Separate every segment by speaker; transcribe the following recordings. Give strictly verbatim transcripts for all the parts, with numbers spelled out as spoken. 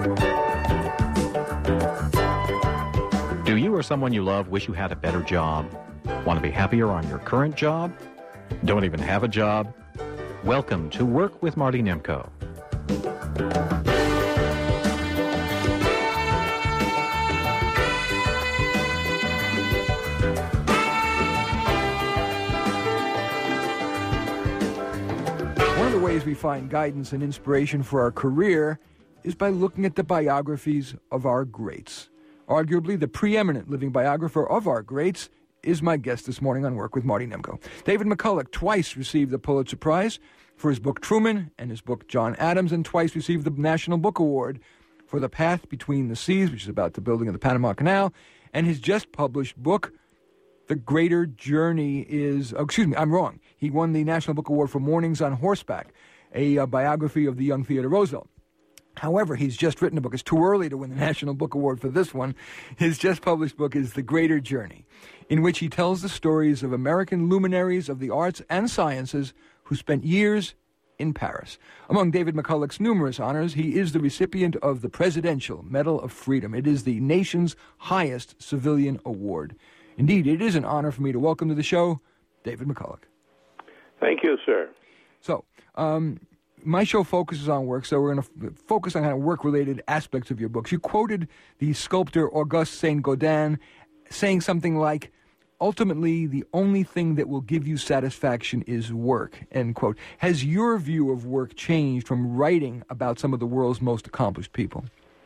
Speaker 1: Do you or someone you love wish you had a better job? Want to be happier on your current job? Don't even have a job? Welcome to Work with Marty Nemko.
Speaker 2: One of the ways we find guidance and inspiration for our career is by looking at the biographies of our greats. Arguably, the preeminent living biographer of our greats is my guest this morning on Work with Marty Nemko. David McCulloch twice received the Pulitzer Prize for his book Truman and his book John Adams, and twice received the National Book Award for The Path Between the Seas, which is about the building of the Panama Canal, and his just-published book, The Greater Journey is... Oh, excuse me, I'm wrong. He won the National Book Award for Mornings on Horseback, a uh, biography of the young Theodore Roosevelt. However, he's just written a book. It's too early to win the National Book Award for this one. His just-published book is The Greater Journey, in which he tells the stories of American luminaries of the arts and sciences who spent years in Paris. Among David McCulloch's numerous honors, he is the recipient of the Presidential Medal of Freedom. It is the nation's highest civilian award. Indeed, it is an honor for me to welcome to the show David McCulloch.
Speaker 3: Thank you, sir.
Speaker 2: So, um... my show focuses on work, so we're going to f- focus on kind of work-related aspects of your books. You quoted the sculptor Auguste Saint-Gaudens saying something like, ultimately, the only thing that will give you satisfaction is work, end quote. Has your view of work changed from writing about some of the world's most accomplished people?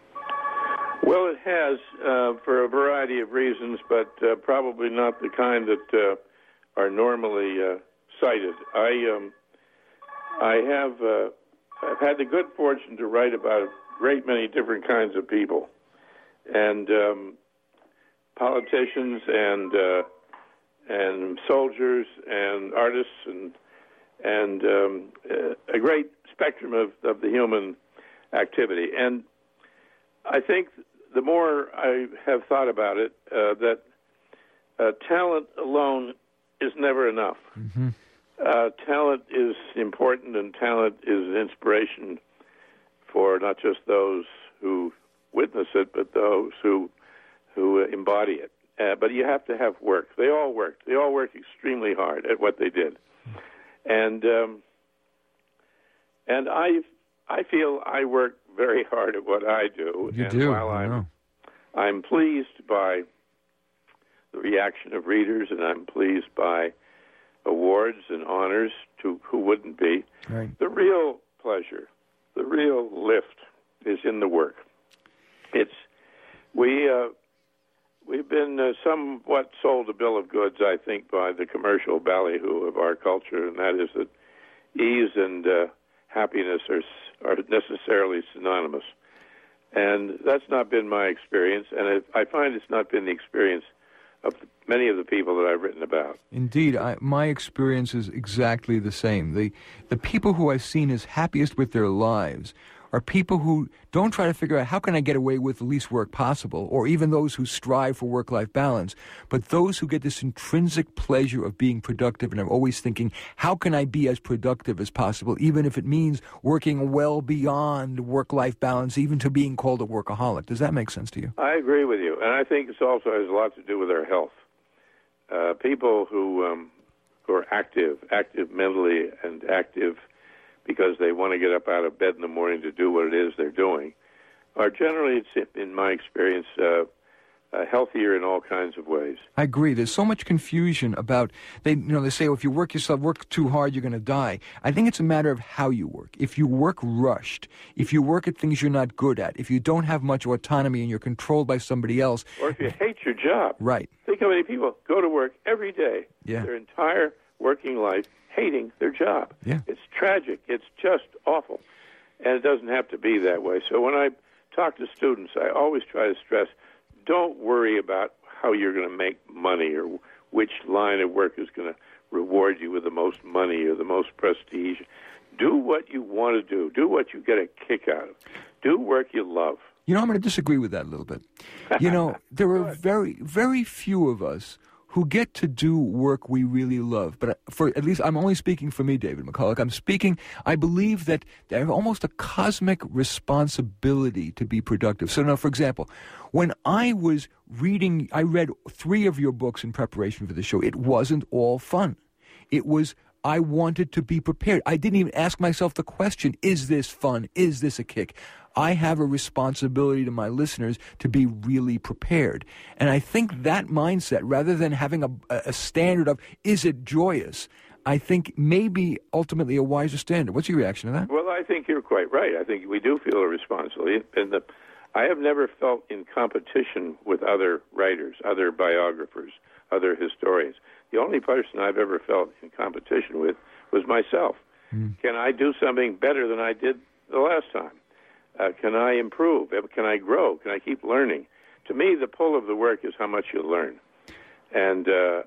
Speaker 3: Well, it has, uh, for a variety of reasons, but uh, probably not the kind that uh, are normally uh, cited. I... Um, I have uh, I've had the good fortune to write about a great many different kinds of people, and um, politicians and uh, and soldiers and artists and and um, a great spectrum of, of the human activity. And I think the more I have thought about it, uh, that uh, talent alone is never enough. Mm-hmm. Uh, talent is important, and talent is an inspiration for not just those who witness it, but those who who uh, embody it. Uh, but you have to have work. They all worked. They all worked extremely hard at what they did, and um, and I I feel I work very hard at what I do.
Speaker 2: You
Speaker 3: and
Speaker 2: do.
Speaker 3: While
Speaker 2: I
Speaker 3: I'm
Speaker 2: know.
Speaker 3: I'm pleased by the reaction of readers, and I'm pleased by awards and honors, to who wouldn't be.
Speaker 2: Right.
Speaker 3: The real pleasure, the real lift is in the work. It's we uh, we've been uh, somewhat sold a bill of goods, I think, by the commercial ballyhoo of our culture, and that is that ease and uh, happiness are are necessarily synonymous. And that's not been my experience, and it, I find it's not been the experience of many of the people that I've written about.
Speaker 2: Indeed, I, my experience is exactly the same. The the people who I've seen as happiest with their lives are people who don't try to figure out how can I get away with the least work possible, or even those who strive for work-life balance, but those who get this intrinsic pleasure of being productive and are always thinking, how can I be as productive as possible, even if it means working well beyond work-life balance, even to being called a workaholic. Does that make sense to you?
Speaker 3: I agree with you, and I think it also has a lot to do with our health. Uh, people who um, who are active, active mentally and active because they want to get up out of bed in the morning to do what it is they're doing, are generally, in my experience, uh, uh, healthier in all kinds of ways.
Speaker 2: I agree. There's so much confusion about, they you know, they say, oh, if you work yourself, work too hard, you're going to die. I think it's a matter of how you work. If you work rushed, if you work at things you're not good at, if you don't have much autonomy and you're controlled by somebody else.
Speaker 3: Or if you hate your job.
Speaker 2: Right.
Speaker 3: Think how many people go to work every day,
Speaker 2: yeah.
Speaker 3: their entire working life, hating their job.
Speaker 2: Yeah.
Speaker 3: It's tragic. It's just awful. And it doesn't have to be that way. So when I talk to students, I always try to stress, don't worry about how you're going to make money or which line of work is going to reward you with the most money or the most prestige. Do what you want to do. Do what you get a kick out of. Do work you love.
Speaker 2: You know, I'm going to disagree with that a little bit. You know, there are very, very few of us who get to do work we really love. But for at least, I'm only speaking for me, David McCulloch. I'm speaking, I believe that they have almost a cosmic responsibility to be productive. So now, for example, when I was reading, I read three of your books in preparation for the show. It wasn't all fun. It was, I wanted to be prepared. I didn't even ask myself the question, is this fun? Is this a kick? I have a responsibility to my listeners to be really prepared. And I think that mindset, rather than having a, a standard of, is it joyous, I think maybe ultimately a wiser standard. What's your reaction to that?
Speaker 3: Well, I think you're quite right. I think we do feel a responsibility. And the, I have never felt in competition with other writers, other biographers, other historians. The only person I've ever felt in competition with was myself. Mm. Can I do something better than I did the last time? Uh, can I improve? Can I grow? Can I keep learning? To me, the pull of the work is how much you learn. And uh,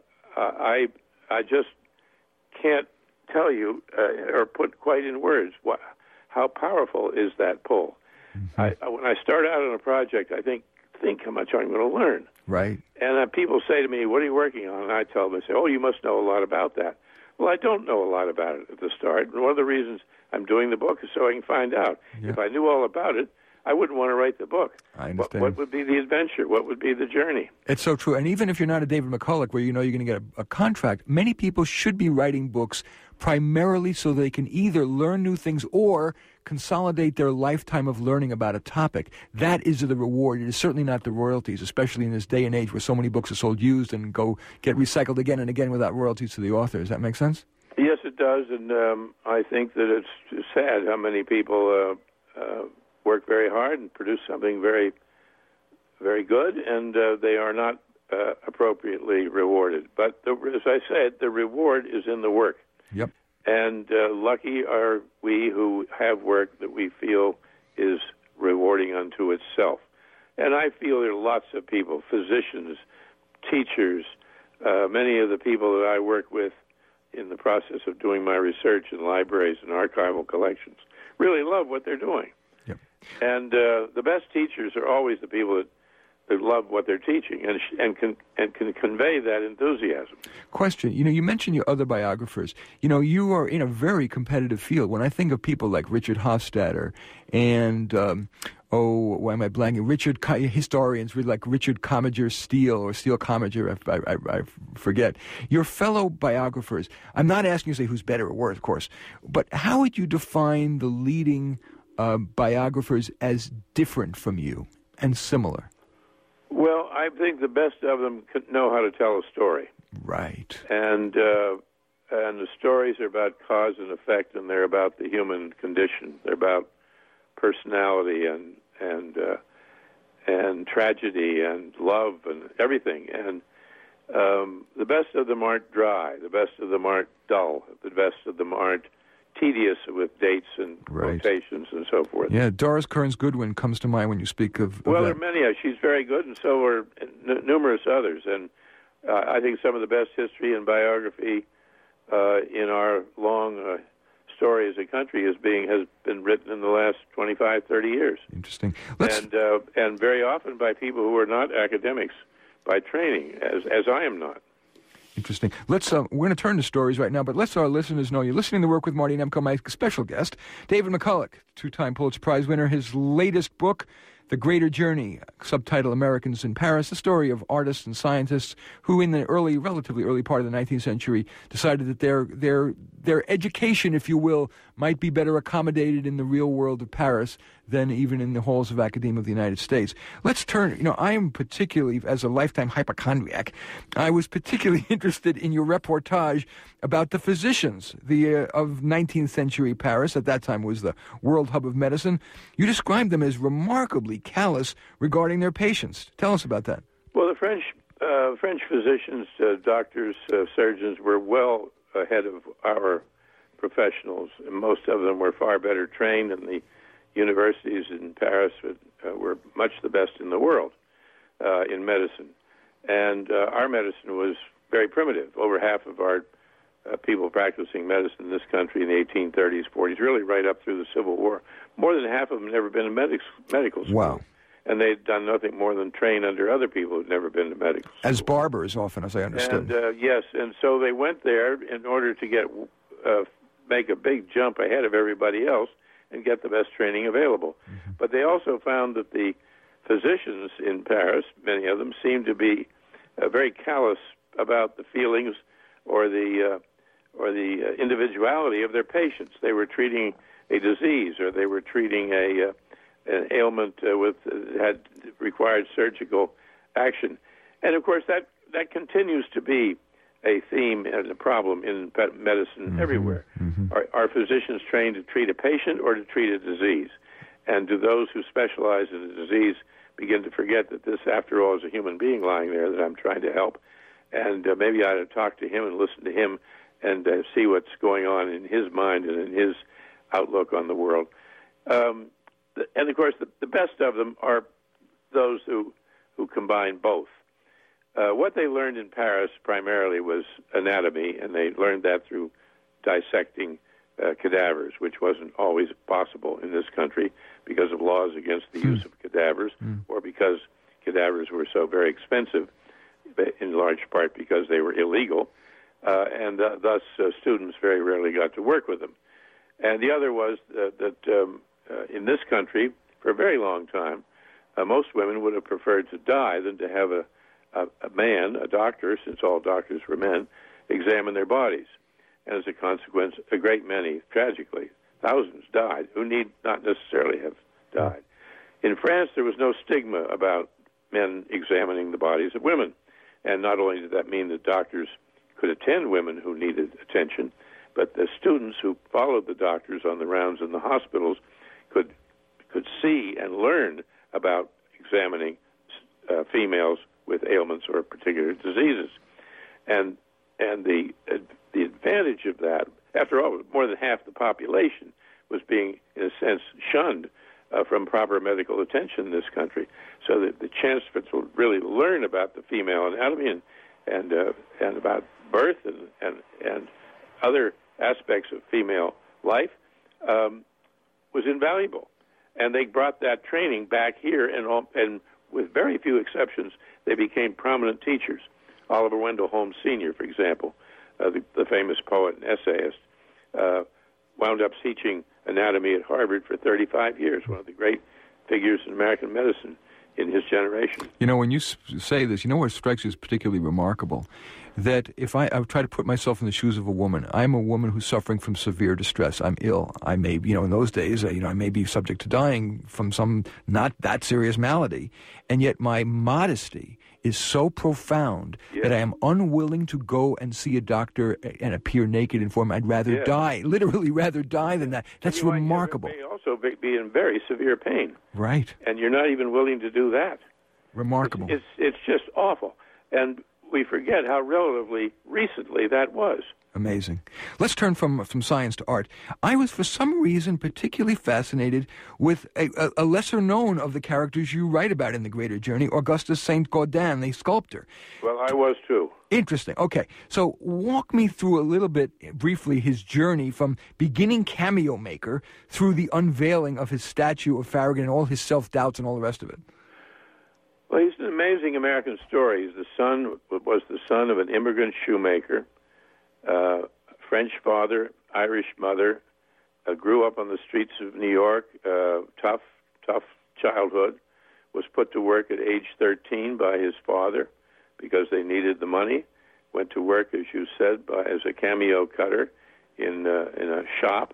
Speaker 3: I I just can't tell you uh, or put quite in words what, how powerful is that pull. Mm-hmm. I, when I start out on a project, I think, think how much I'm going to learn.
Speaker 2: Right.
Speaker 3: And uh, people say to me, what are you working on? And I tell them, I say, oh, you must know a lot about that. Well, I don't know a lot about it at the start. And one of the reasons I'm doing the book is so I can find out. Yeah. If I knew all about it, I wouldn't want to write the book.
Speaker 2: I understand.
Speaker 3: What, what would be the adventure? What would be the journey?
Speaker 2: It's so true. And even if you're not a David McCulloch, where you know you're going to get a, a contract, many people should be writing books primarily so they can either learn new things or consolidate their lifetime of learning about a topic. That is the reward. It is certainly not the royalties, especially in this day and age where so many books are sold used and go get recycled again and again without royalties to the author. Does that make sense?
Speaker 3: Yes, it does. And um, I think that it's sad how many people uh, uh, work very hard and produce something very, very good, and uh, they are not uh, appropriately rewarded. But the, as I said, the reward is in the work.
Speaker 2: Yep.
Speaker 3: And uh, lucky are we who have work that we feel is rewarding unto itself. And I feel there are lots of people, physicians, teachers, uh, many of the people that I work with in the process of doing my research in libraries and archival collections really love what they're doing.
Speaker 2: Yep.
Speaker 3: And uh, the best teachers are always the people that that love what they're teaching and and can and can convey that enthusiasm. Question:
Speaker 2: You know, you mentioned your other biographers. You know, you are in a very competitive field. When I think of people like Richard Hofstadter and um, oh, why am I blanking? Richard historians like Richard Commager Steele or Steele Commager, I, I, I forget. Your fellow biographers. I'm not asking you to say who's better or worse, of course, but how would you define the leading uh, biographers as different from you and similar?
Speaker 3: Well, I think the best of them know how to tell a story.
Speaker 2: Right.
Speaker 3: And uh, and the stories are about cause and effect, and they're about the human condition. They're about personality and and uh, and tragedy and love and everything. And um, the best of them aren't dry. The best of them aren't dull. The best of them aren't tedious with dates and
Speaker 2: right.
Speaker 3: quotations and so forth.
Speaker 2: Yeah, Doris Kearns Goodwin comes to mind when you speak of, of
Speaker 3: Well,
Speaker 2: that.
Speaker 3: there are many. She's very good, and so are n- numerous others. And uh, I think some of the best history and biography uh, in our long uh, story as a country is being has been written in the last twenty-five, thirty years.
Speaker 2: Interesting. Let's...
Speaker 3: And uh, and very often by people who are not academics by training, as as I am not.
Speaker 2: Interesting. Let's. Uh, we're going to turn to stories right now, but let's our listeners know you're listening to Work with Marty Nemko. My special guest, David McCulloch, two-time Pulitzer Prize winner. His latest book, The Greater Journey, subtitle Americans in Paris, the story of artists and scientists who in the early, relatively early part of the nineteenth century decided that their their their education, if you will, might be better accommodated in the real world of Paris than even in the halls of academia of the United States. Let's turn, you know, I am particularly, as a lifetime hypochondriac, I was particularly interested in your reportage about the physicians the uh, of nineteenth century Paris. At that time was the world hub of medicine. You described them as remarkably callous regarding their patients. Tell us about that.
Speaker 3: Well, the French uh, French physicians, uh, doctors, uh, surgeons were well ahead of our professionals. Most of them were far better trained, and the universities in Paris uh, were much the best in the world uh, in medicine. And uh, our medicine was very primitive. Over half of our uh, people practicing medicine in this country in the eighteen thirties, forties, really right up through the Civil War, more than half of them had never been in medic- medical school.
Speaker 2: Wow.
Speaker 3: and they'd done nothing more than train under other people who'd never been to medical school.
Speaker 2: As barbers, often, as I understood.
Speaker 3: And, uh, yes, and so they went there in order to get uh, make a big jump ahead of everybody else and get the best training available. Mm-hmm. But they also found that the physicians in Paris, many of them, seemed to be uh, very callous about the feelings or the uh, or the uh, individuality of their patients. They were treating a disease, or they were treating a uh, an ailment uh, with uh, had required surgical action, and of course that that continues to be a theme and a problem in medicine mm-hmm. everywhere. Mm-hmm. Are, are physicians trained to treat a patient or to treat a disease? And do those who specialize in a disease begin to forget that this, after all, is a human being lying there that I'm trying to help? And uh, maybe I ought to talk to him and listen to him and uh, see what's going on in his mind and in his outlook on the world. Um, and, of course, the, the best of them are those who, who combine both. Uh, what they learned in Paris primarily was anatomy, and they learned that through dissecting uh, cadavers, which wasn't always possible in this country because of laws against the use of cadavers, mm. or because cadavers were so very expensive, in large part because they were illegal, uh, and uh, thus uh, students very rarely got to work with them. And the other was uh, that um, uh, in this country, for a very long time, uh, most women would have preferred to die than to have a A, a man, a doctor, since all doctors were men, examine their bodies. And as a consequence, a great many, tragically, thousands died who need not necessarily have died. In France, there was no stigma about men examining the bodies of women. And not only did that mean that doctors could attend women who needed attention, but the students who followed the doctors on the rounds in the hospitals could could see and learn about examining uh, females with ailments or particular diseases. And and the uh, the advantage of that, after all, more than half the population was being, in a sense, shunned uh, from proper medical attention in this country. So that the chance for to really learn about the female anatomy and and, uh, and about birth and, and, and other aspects of female life um, was invaluable. And they brought that training back here, and all, and with very few exceptions, they became prominent teachers. Oliver Wendell Holmes Senior, for example, uh, the, the famous poet and essayist, uh, wound up teaching anatomy at Harvard for thirty-five years, one of the great figures in American medicine in his generation.
Speaker 2: You know, when you say this, you know what strikes you as particularly remarkable? That if I, I try to put myself in the shoes of a woman, I'm a woman who's suffering from severe distress. I'm ill. I may, you know, in those days, you know, I may be subject to dying from some not that serious malady. And yet my modesty is so profound yes. that I am unwilling to go and see a doctor and appear naked in form. I'd rather yes. die, literally rather die than that. That's you remarkable.
Speaker 3: You may also be in very severe pain.
Speaker 2: Right.
Speaker 3: And you're not even willing to do that.
Speaker 2: Remarkable.
Speaker 3: It's, it's, it's just awful. And we forget how relatively recently that was.
Speaker 2: Amazing. Let's turn from from science to art. I was, for some reason, particularly fascinated with a, a, a lesser known of the characters you write about in The Greater Journey, Augustus Saint Gaudens, the sculptor.
Speaker 3: Well, I was too.
Speaker 2: Interesting. Okay. So walk me through a little bit, briefly, his journey from beginning cameo maker through the unveiling of his statue of Farragut and all his self-doubts and all the rest of it.
Speaker 3: Well, he's an amazing American story. He's the son, was the son of an immigrant shoemaker, uh, French father, Irish mother, uh, grew up on the streets of New York, uh, tough, tough childhood, was put to work at age thirteen by his father because they needed the money, went to work, as you said, by, as a cameo cutter in, uh, in a shop,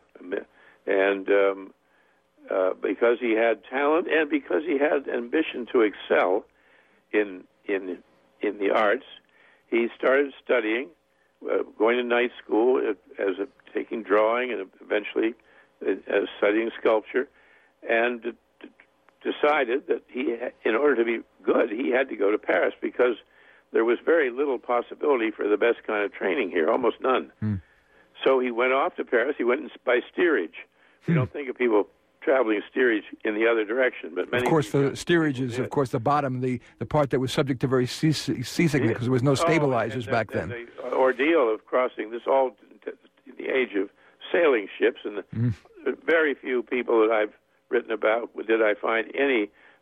Speaker 3: and um, Uh, because he had talent and because he had ambition to excel in in in the arts, he started studying, uh, going to night school as a, taking drawing and eventually as studying sculpture, and d- d- decided that he, in order to be good, he had to go to Paris because there was very little possibility for the best kind of training here, almost none. Mm. So he went off to Paris. He went by steerage. We mm. don't think of people traveling steerage in the other direction, but many
Speaker 2: of course the steerage is, of course, the bottom, the, the part that was subject to very sea, seasickness because there was no stabilizers
Speaker 3: oh, and,
Speaker 2: back
Speaker 3: and,
Speaker 2: then.
Speaker 3: And the ordeal of crossing this, all in the age of sailing ships, and the, mm. very few people that I've written about did I find any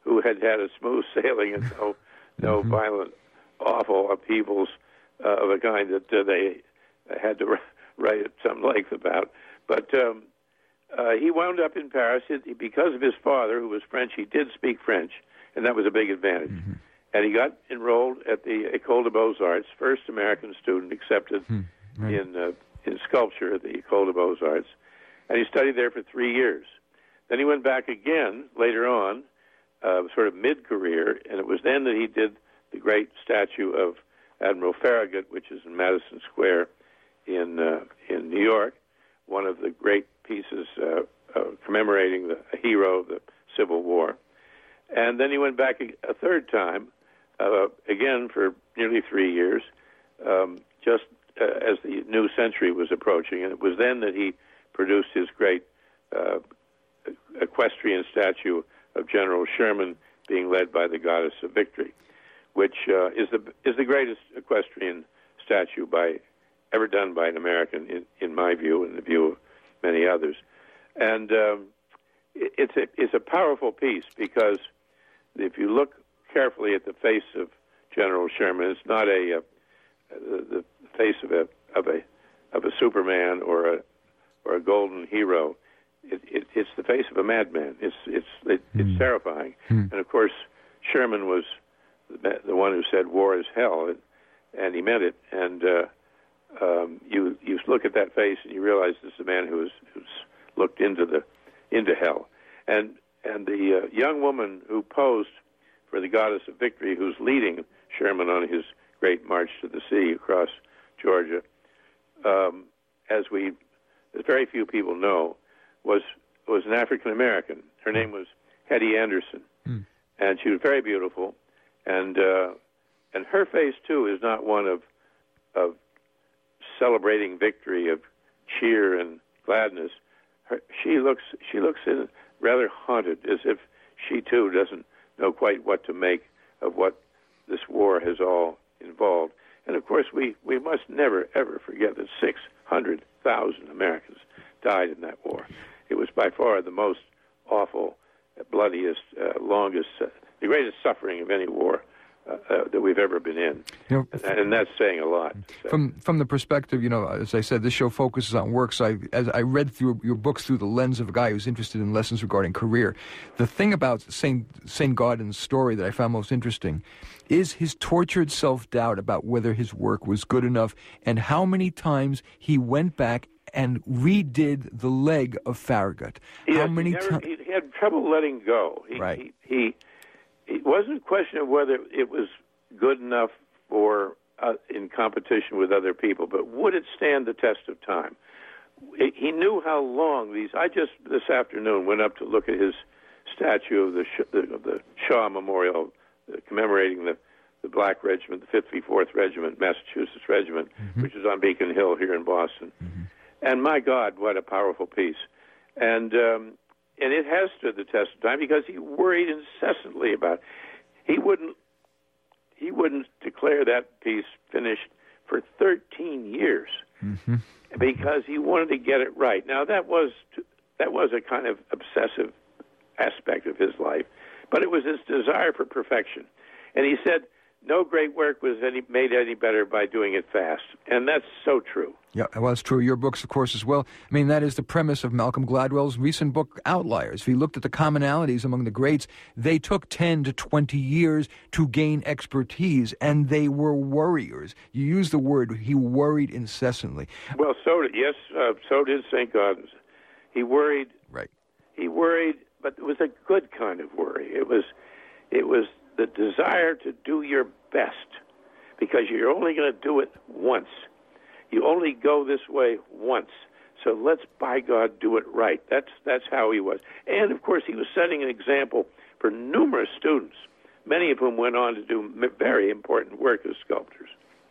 Speaker 3: who had had a smooth sailing and no, no mm-hmm. violent, awful upheavals uh, of a kind that uh, they had to write at some length about. But um, uh, he wound up in Paris it, because of his father, who was French. He did speak French, and that was a big advantage. Mm-hmm. And he got enrolled at the École des Beaux-Arts, first American student accepted mm, right. in uh, in sculpture at the École des Beaux-Arts. And he studied there for three years. Then he went back again later on, uh, sort of mid-career, and it was then that he did the great statue of Admiral Farragut, which is in Madison Square in uh, in New York, one of the great pieces uh, uh, commemorating the a hero of the Civil War. And then he went back a, a third time, uh, again for nearly three years, um, just uh, as the new century was approaching. And it was then that he produced his great uh, equestrian statue of General Sherman being led by the Goddess of Victory, which uh, is the is the greatest equestrian statue by ever done by an American, in, in my view, and the view of many others. And um, it, it's a it's a powerful piece because if you look carefully at the face of General Sherman, it's not a uh, the, the face of a of a of a Superman or a or a golden hero. It, it, it's the face of a madman. It's it's it, it's mm. terrifying. Mm. And of course, Sherman was the, the one who said war is hell, and, and he meant it. And uh, um, you you look at that face and you realize this is a man who has who's looked into the into hell. And and the uh, young woman who posed for the Goddess of Victory, who's leading Sherman on his great march to the sea across Georgia, um, as we as very few people know, was was an African American. Her name was Hetty Anderson, mm. and she was very beautiful. And uh, and her face too is not one of of celebrating victory, of cheer and gladness. Her, she looks she looks in, rather haunted, as if she too doesn't know quite what to make of what this war has all involved. And of course, we, we must never ever forget that six hundred thousand Americans died in that war. It was by far the most awful, bloodiest, uh, longest, uh, the greatest suffering of any war uh, uh, that we've ever been in. You know, and, and that's saying a lot. So.
Speaker 2: From from the perspective, you know, as I said, this show focuses on work. So I, as I read through your books through the lens of a guy who's interested in lessons regarding career, the thing about Saint Saint Gaudens's story that I found most interesting is his tortured self-doubt about whether his work was good enough and how many times he went back and redid the leg of Farragut.
Speaker 3: Yes,
Speaker 2: how many times?
Speaker 3: He, he had trouble letting go. He,
Speaker 2: right.
Speaker 3: He, he, it wasn't a question of whether it was good enough for uh, in competition with other people, but would it stand the test of time? He knew how long these. I just this afternoon went up to look at his statue of the of the Shaw Memorial, uh, commemorating the. the Black Regiment, the fifty-fourth Regiment, Massachusetts Regiment, mm-hmm. which is on Beacon Hill here in Boston. Mm-hmm. And my God, what a powerful piece. And um, and it has stood the test of time because he worried incessantly about it. He wouldn't, he wouldn't declare that piece finished for thirteen years mm-hmm. because he wanted to get it right. Now, that was that was a kind of obsessive aspect of his life, but it was his desire for perfection. And he said, no great work was any, made any better by doing it fast. And that's so true.
Speaker 2: Yeah, well, it's true. Your books, of course, as well. I mean, that is the premise of Malcolm Gladwell's recent book, Outliers. If you looked at the commonalities among the greats, they took ten to twenty years to gain expertise, and they were warriors. You use the word, he worried incessantly.
Speaker 3: Well, so did, yes, uh, so did Saint Gaudens. He worried.
Speaker 2: Right.
Speaker 3: He worried, but it was a good kind of worry. It was, it was the desire to do your best, because you're only going to do it once. You only go this way once. So let's, by God, do it right. That's that's how he was. And, of course, he was setting an example for numerous students, many of whom went on to do very important work as sculptors.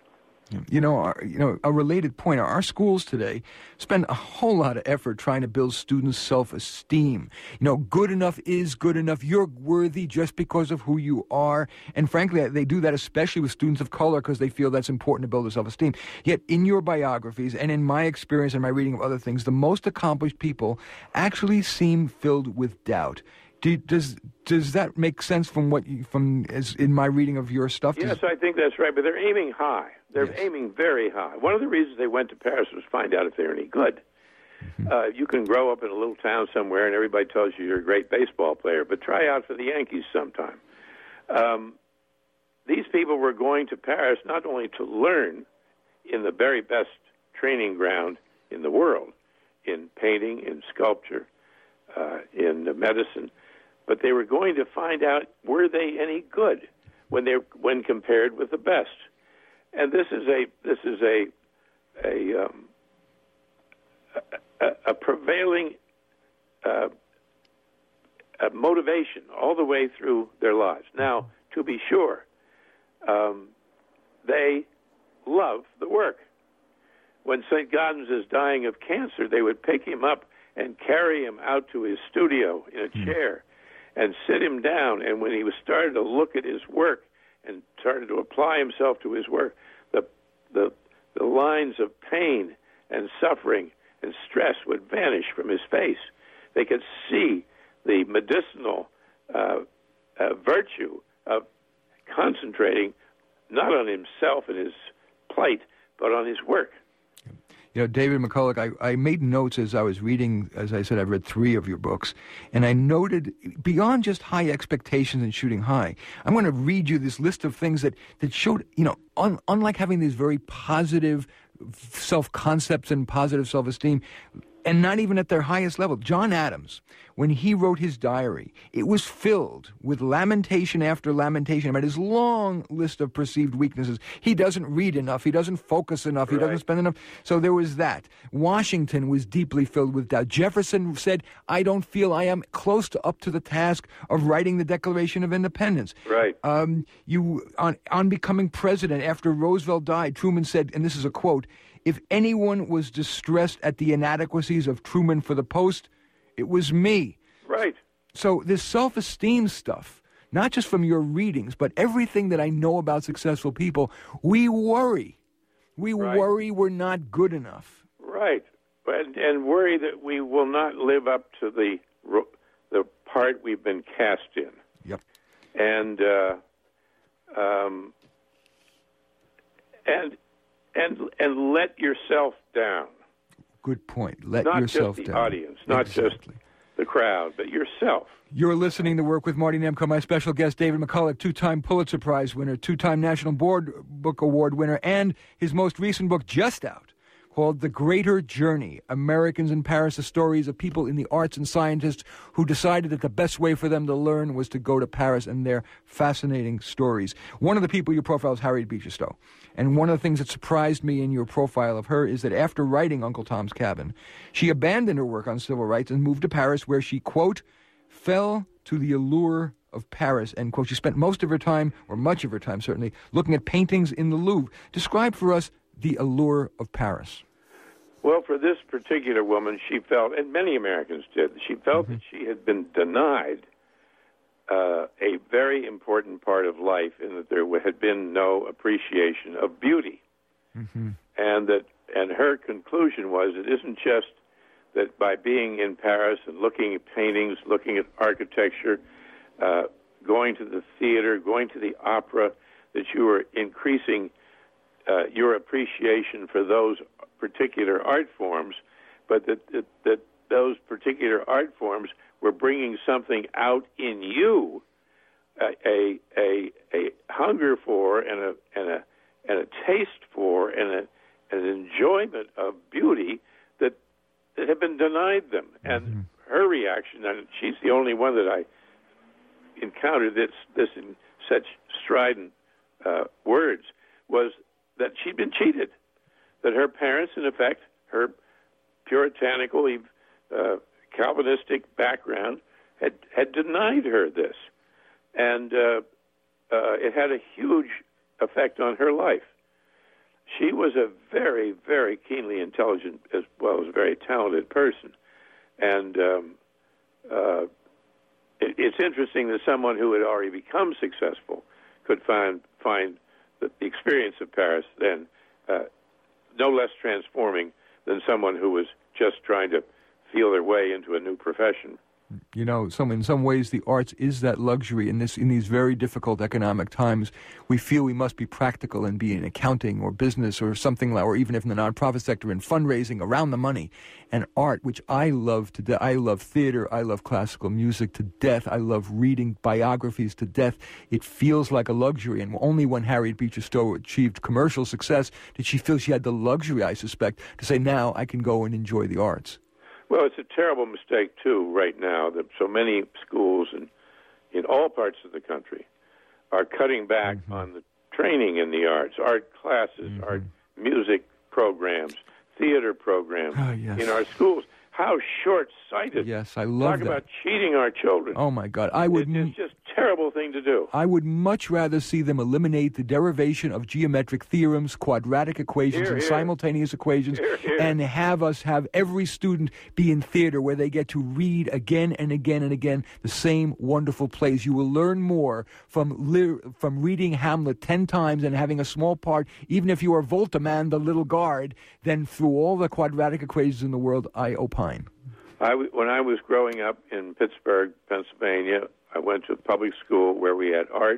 Speaker 2: You know, our, you know, a related point, our schools today spend a whole lot of effort trying to build students' self-esteem. You know, good enough is good enough. You're worthy just because of who you are. And frankly, they do that especially with students of color because they feel that's important to build their self-esteem. Yet in your biographies and in my experience and my reading of other things, the most accomplished people actually seem filled with doubt. Do, does does that make sense from what you, from as in my reading of your stuff?
Speaker 3: Yes,
Speaker 2: does,
Speaker 3: I think that's right. But they're aiming high. They're
Speaker 2: yes.
Speaker 3: aiming very high. One of the reasons they went to Paris was to find out if they're any good. Mm-hmm. Uh, you can grow up in a little town somewhere, and everybody tells you you're a great baseball player, but try out for the Yankees sometime. Um, these people were going to Paris not only to learn in the very best training ground in the world, in painting, in sculpture, uh, in medicine, but they were going to find out, were they any good when they when compared with the best. And this is a this is a a um, a, a prevailing uh, a motivation all the way through their lives. Now, to be sure, um, they love the work. When Saint Gaudens is dying of cancer, they would pick him up and carry him out to his studio in a mm. chair and sit him down. And when he was started to look at his work and started to apply himself to his work, the the the lines of pain and suffering and stress would vanish from his face. They could see the medicinal uh, uh, virtue of concentrating not on himself and his plight, but on his work.
Speaker 2: You know, David McCulloch, I, I made notes as I was reading. As I said, I've read three of your books, and I noted, beyond just high expectations and shooting high, I'm going to read you this list of things that, that showed, you know, un, unlike having these very positive self-concepts and positive self-esteem, and not even at their highest level. John Adams, when he wrote his diary, it was filled with lamentation after lamentation about his long list of perceived weaknesses. He doesn't read enough. He doesn't focus enough. He right. doesn't spend enough. So there was that. Washington was deeply filled with doubt. Jefferson said, I don't feel I am close to up to the task of writing the Declaration of Independence.
Speaker 3: Right.
Speaker 2: Um, you on, on becoming president, after Roosevelt died, Truman said, and this is a quote, if anyone was distressed at the inadequacies of Truman for the post, it was me.
Speaker 3: Right.
Speaker 2: So this self-esteem stuff, not just from your readings, but everything that I know about successful people, we worry. We right. worry we're not good enough.
Speaker 3: Right. And, and worry that we will not live up to the the part we've been cast in.
Speaker 2: Yep.
Speaker 3: And uh, um, and and and let yourself down.
Speaker 2: Good point. Let
Speaker 3: not
Speaker 2: yourself
Speaker 3: just the
Speaker 2: down.
Speaker 3: audience, not
Speaker 2: exactly.
Speaker 3: just the crowd, but yourself.
Speaker 2: You're listening to Work with Marty Nemko. My special guest, David McCulloch, two-time Pulitzer Prize winner, two-time National Board Book Award winner, and his most recent book, just out, called The Greater Journey, Americans in Paris, the stories of people in the arts and scientists who decided that the best way for them to learn was to go to Paris, and their fascinating stories. One of the people you profile is Harriet Beecher Stowe. And one of the things that surprised me in your profile of her is that after writing Uncle Tom's Cabin, she abandoned her work on civil rights and moved to Paris, where she, quote, fell to the allure of Paris, end quote. She spent most of her time, or much of her time certainly, looking at paintings in the Louvre. Describe for us the allure of Paris.
Speaker 3: Well, for this particular woman, she felt, and many Americans did, she felt mm-hmm. that she had been denied uh, a very important part of life, in that there had been no appreciation of beauty. Mm-hmm. And that, and her conclusion was, it isn't just that by being in Paris and looking at paintings, looking at architecture, uh, going to the theater, going to the opera, that you were increasing uh, your appreciation for those particular art forms, but that, that that those particular art forms were bringing something out in you, a a a, a hunger for and a and a and a taste for and a, an enjoyment of beauty that that had been denied them. And mm-hmm. her reaction, and she's the only one that I encountered this this in such strident uh, words, was that she'd been cheated. That her parents, in effect, her puritanical, uh, Calvinistic background had, had denied her this. And uh, uh, it had a huge effect on her life. She was a very, very keenly intelligent as well as a very talented person. And um, uh, it, it's interesting that someone who had already become successful could find, find that the experience of Paris then uh, no less transforming than someone who was just trying to feel their way into a new profession.
Speaker 2: You know, some in some ways, the arts is that luxury. In this, in these very difficult economic times, we feel we must be practical and be in accounting or business or something, or even if in the nonprofit sector, in fundraising around the money. And art, which I love to death. I love theater. I love classical music to death. I love reading biographies to death. It feels like a luxury. And only when Harriet Beecher Stowe achieved commercial success did she feel she had the luxury, I suspect, to say, now I can go and enjoy the arts.
Speaker 3: Well, it's a terrible mistake, too, right now, that so many schools in, in all parts of the country are cutting back mm-hmm. on the training in the arts, art classes, mm-hmm. art music programs, theater programs
Speaker 2: oh, yes.
Speaker 3: in our schools. How short-sighted.
Speaker 2: Yes, I love
Speaker 3: Talk
Speaker 2: that.
Speaker 3: Talk about cheating our children.
Speaker 2: Oh, my God. I would.
Speaker 3: It's just a terrible thing to do.
Speaker 2: I would much rather see them eliminate the derivation of geometric theorems, quadratic equations,
Speaker 3: here,
Speaker 2: and
Speaker 3: here.
Speaker 2: simultaneous equations,
Speaker 3: here, here.
Speaker 2: and have us have every student be in theater where they get to read again and again and again the same wonderful plays. You will learn more from li- from reading Hamlet ten times and having a small part, even if you are Voltaman, the little guard, than through all the quadratic equations in the world, I opine.
Speaker 3: I w- when I was growing up in Pittsburgh, Pennsylvania, I went to a public school where we had art,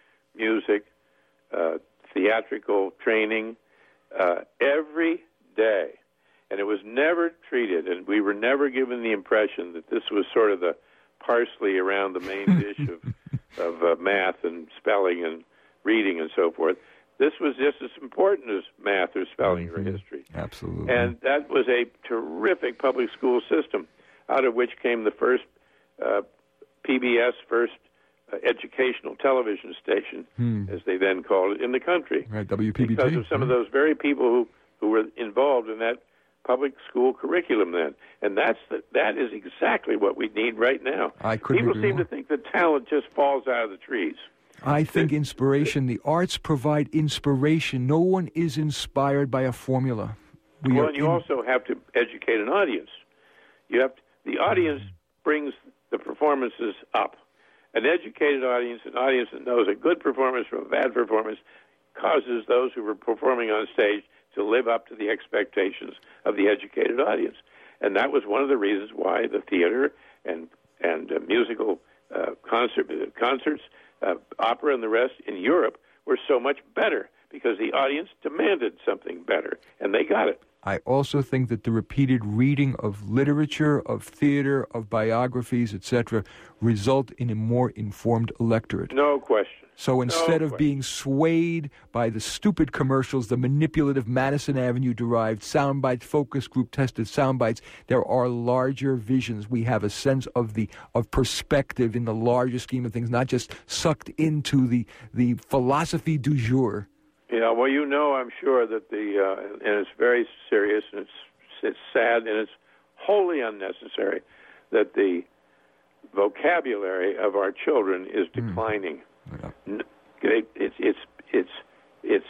Speaker 3: music, uh, theatrical training uh, every day. And it was never treated, and we were never given the impression that this was sort of the parsley around the main dish of, of uh, math and spelling and reading and so forth. This was just as important as math or spelling mm-hmm. or history.
Speaker 2: Absolutely.
Speaker 3: And that was a terrific public school system, out of which came the first uh, P B S, first uh, educational television station, hmm. as they then called it, in the country.
Speaker 2: Right, W P B T.
Speaker 3: Because of some
Speaker 2: hmm.
Speaker 3: of those very people who, who were involved in that public school curriculum then. And that's the, that is exactly what we need right now.
Speaker 2: I couldn't
Speaker 3: People
Speaker 2: agree
Speaker 3: seem
Speaker 2: more.
Speaker 3: to think that talent just falls out of the trees.
Speaker 2: I think inspiration, the arts provide inspiration. No one is inspired by a formula. We
Speaker 3: well,
Speaker 2: are
Speaker 3: and you
Speaker 2: in...
Speaker 3: also have to educate an audience. You have to, the audience brings the performances up. An educated audience, an audience that knows a good performance from a bad performance, causes those who are performing on stage to live up to the expectations of the educated audience. And that was one of the reasons why the theater and and uh, musical uh, concert uh, concerts, uh, opera, and the rest in Europe were so much better, because the audience demanded something better, and they got it.
Speaker 2: I also think that the repeated reading of literature, of theater, of biographies, et cetera, result in a more informed electorate.
Speaker 3: No question.
Speaker 2: So instead
Speaker 3: no
Speaker 2: of
Speaker 3: question.
Speaker 2: being swayed by the stupid commercials, the manipulative Madison Avenue-derived soundbites, focus group-tested soundbites, there are larger visions. We have a sense of the of perspective in the larger scheme of things, not just sucked into the the philosophy du jour.
Speaker 3: Yeah, well, you know, I'm sure that the uh, and it's very serious, and it's it's sad, and it's wholly unnecessary that the vocabulary of our children is declining. Mm. Yeah. It's it's it's it's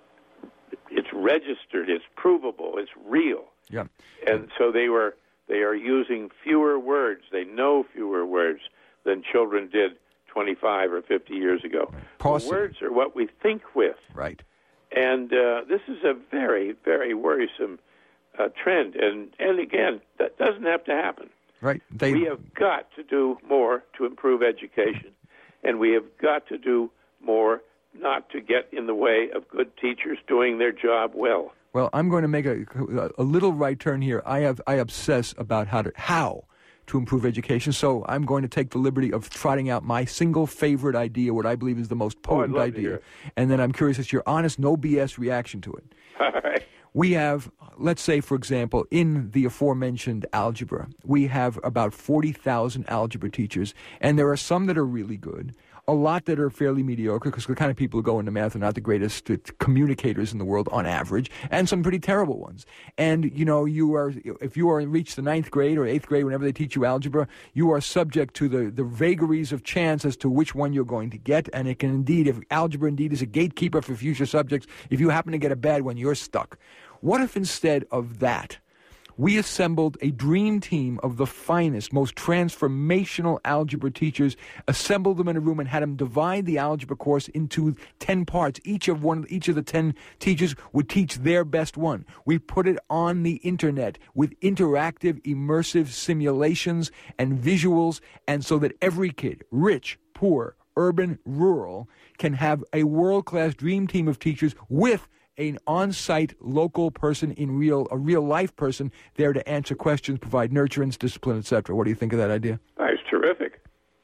Speaker 3: it's registered. It's provable. It's real.
Speaker 2: Yeah.
Speaker 3: And so they were they are using fewer words. They know fewer words than children did twenty-five or fifty years ago.
Speaker 2: Right.
Speaker 3: Words are what we think with.
Speaker 2: Right.
Speaker 3: And uh, this is a very, very worrisome uh, trend. And, and again, that doesn't have to happen.
Speaker 2: Right. They...
Speaker 3: We have got to do more to improve education. And we have got to do more not to get in the way of good teachers doing their job well.
Speaker 2: Well, I'm going to make a, a little right turn here. I have I obsess about how to how to improve education, so I'm going to take the liberty of trotting out my single favorite idea, what I believe is the most potent
Speaker 3: oh, I'd love
Speaker 2: idea.
Speaker 3: To hear it.
Speaker 2: And then I'm curious as to your honest, no B S reaction to it.
Speaker 3: All right.
Speaker 2: We have, let's say, for example, in the aforementioned algebra, we have about forty thousand algebra teachers, and there are some that are really good, a lot that are fairly mediocre, because the kind of people who go into math are not the greatest communicators in the world on average, and some pretty terrible ones. And, you know, you are, if you are reach the ninth grade or eighth grade, whenever they teach you algebra, you are subject to the, the vagaries of chance as to which one you're going to get, and it can indeed, if algebra indeed is a gatekeeper for future subjects, if you happen to get a bad one, you're stuck. What if instead of that, We assembled a dream team of the finest, most transformational algebra teachers, assembled them in a room and had them divide the algebra course into ten parts. Each of one, each of the ten teachers would teach their best one. We put it on the internet with interactive, immersive simulations and visuals, and so that every kid, rich, poor, urban, rural, can have a world-class dream team of teachers with an on-site local person in real, a real-life person there to answer questions, provide nurturance, discipline, et cetera. What do you think of that idea?
Speaker 3: That's terrific.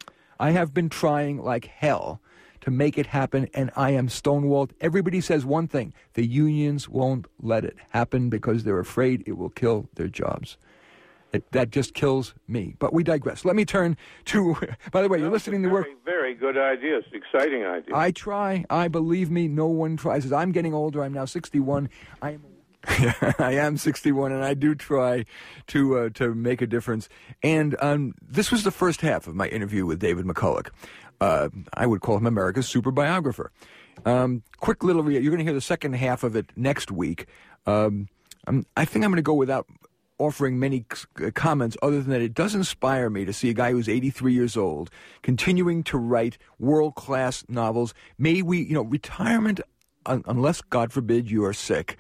Speaker 2: I have been trying like hell to make it happen, and I am stonewalled. Everybody says one thing: the unions won't let it happen because they're afraid it will kill their jobs. It, that just kills me. But we digress. Let me turn to, by the way, you're listening to work.
Speaker 3: Very, very good ideas, exciting ideas.
Speaker 2: I try. I believe me, no one tries. As I'm getting older, I'm now sixty-one. I am I am sixty-one, and I do try to uh, to make a difference. And um, this was the first half of my interview with David McCulloch. Uh, I would call him America's super biographer. Um, quick little, re- you're going to hear the second half of it next week. Um, I'm, I think I'm going to go without offering many c- comments other than that it does inspire me to see a guy who's eighty-three years old continuing to write world-class novels. May we, you know, retirement, un- unless, God forbid, you are sick,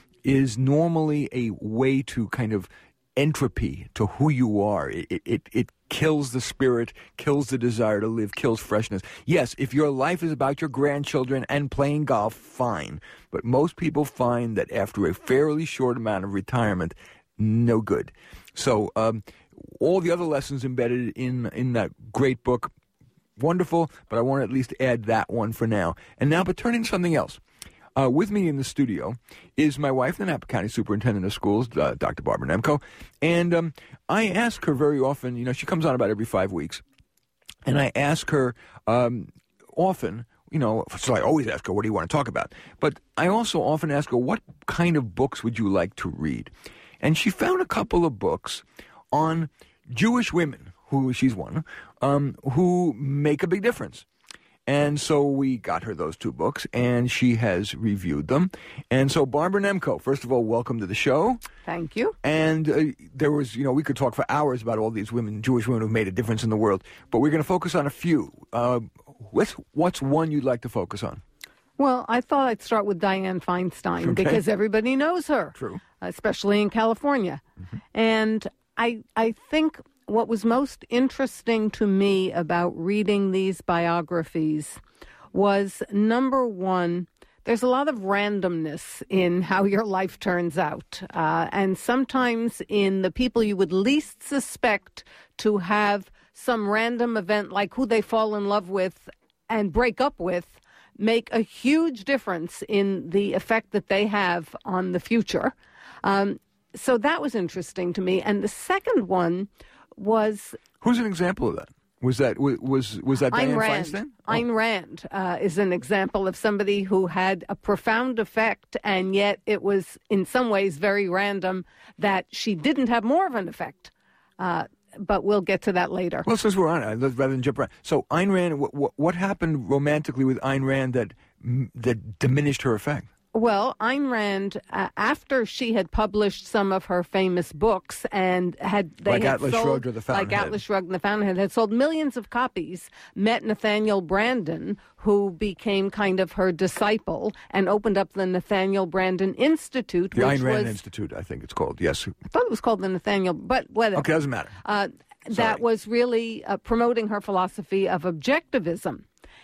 Speaker 2: is normally a way to kind of entropy to who you are. It, it, it kills the spirit, kills the desire to live, kills freshness. Yes, if your life is about your grandchildren and playing golf, fine. But most people find that after a fairly short amount of retirement, no good. So um, all the other lessons embedded in, in that great book, wonderful, but I want to at least add that one for now. And now, but turning to something else. Uh, with me in the studio is my wife, the Napa County Superintendent of Schools, uh, Doctor Barbara Nemko. And um, I ask her very often, you know, she comes on about every five weeks. And I ask her um, often, you know, so I always ask her, what do you want to talk about? But I also often ask her, what kind of books would you like to read? And she found a couple of books on Jewish women, who she's one, um, who make a big difference. And so we got her those two books, and she has reviewed them. And so, Barbara Nemko, first of all, welcome to the show.
Speaker 4: Thank you.
Speaker 2: And uh, there was, you know, we could talk for hours about all these women, Jewish women who've made a difference in the world, but we're going to focus on a few. Uh, what's, what's one you'd like to focus on?
Speaker 4: Well, I thought I'd start with Dianne Feinstein
Speaker 2: Okay.
Speaker 4: because everybody knows her.
Speaker 2: True.
Speaker 4: Especially in California. Mm-hmm. And I I think what was most interesting to me about reading these biographies was, number one, there's a lot of randomness in how your life turns out. Uh, and sometimes in the people you would least suspect to have some random event like who they fall in love with and break up with make a huge difference in the effect that they have on the future. Um, so that was interesting to me. And the second one was...
Speaker 2: Who's an example of that? Was that was was that Dianne
Speaker 4: Ayn Rand.
Speaker 2: Feinstein?
Speaker 4: Oh. Ayn Rand uh, is an example of somebody who had a profound effect, and yet it was in some ways very random that she didn't have more of an effect. Uh, but we'll get to that later.
Speaker 2: Well, since we're on it, rather than jump around. So Ayn Rand, what, what, what happened romantically with Ayn Rand that that diminished her effect?
Speaker 4: Well, Ayn Rand, uh, after she had published some of her famous books and had they
Speaker 2: like
Speaker 4: had
Speaker 2: Atlas
Speaker 4: sold,
Speaker 2: Shrugged or The Fountainhead,
Speaker 4: like Atlas Shrugged and The Fountainhead, had sold millions of copies, met Nathaniel Branden, who became kind of her disciple and opened up the Nathaniel Branden Institute.
Speaker 2: The
Speaker 4: which
Speaker 2: Ayn Rand
Speaker 4: was,
Speaker 2: Institute, I think it's called. Yes.
Speaker 4: I thought it was called the Nathaniel, but whatever.
Speaker 2: Okay, doesn't matter.
Speaker 4: Uh, that was really uh, promoting her philosophy of objectivism.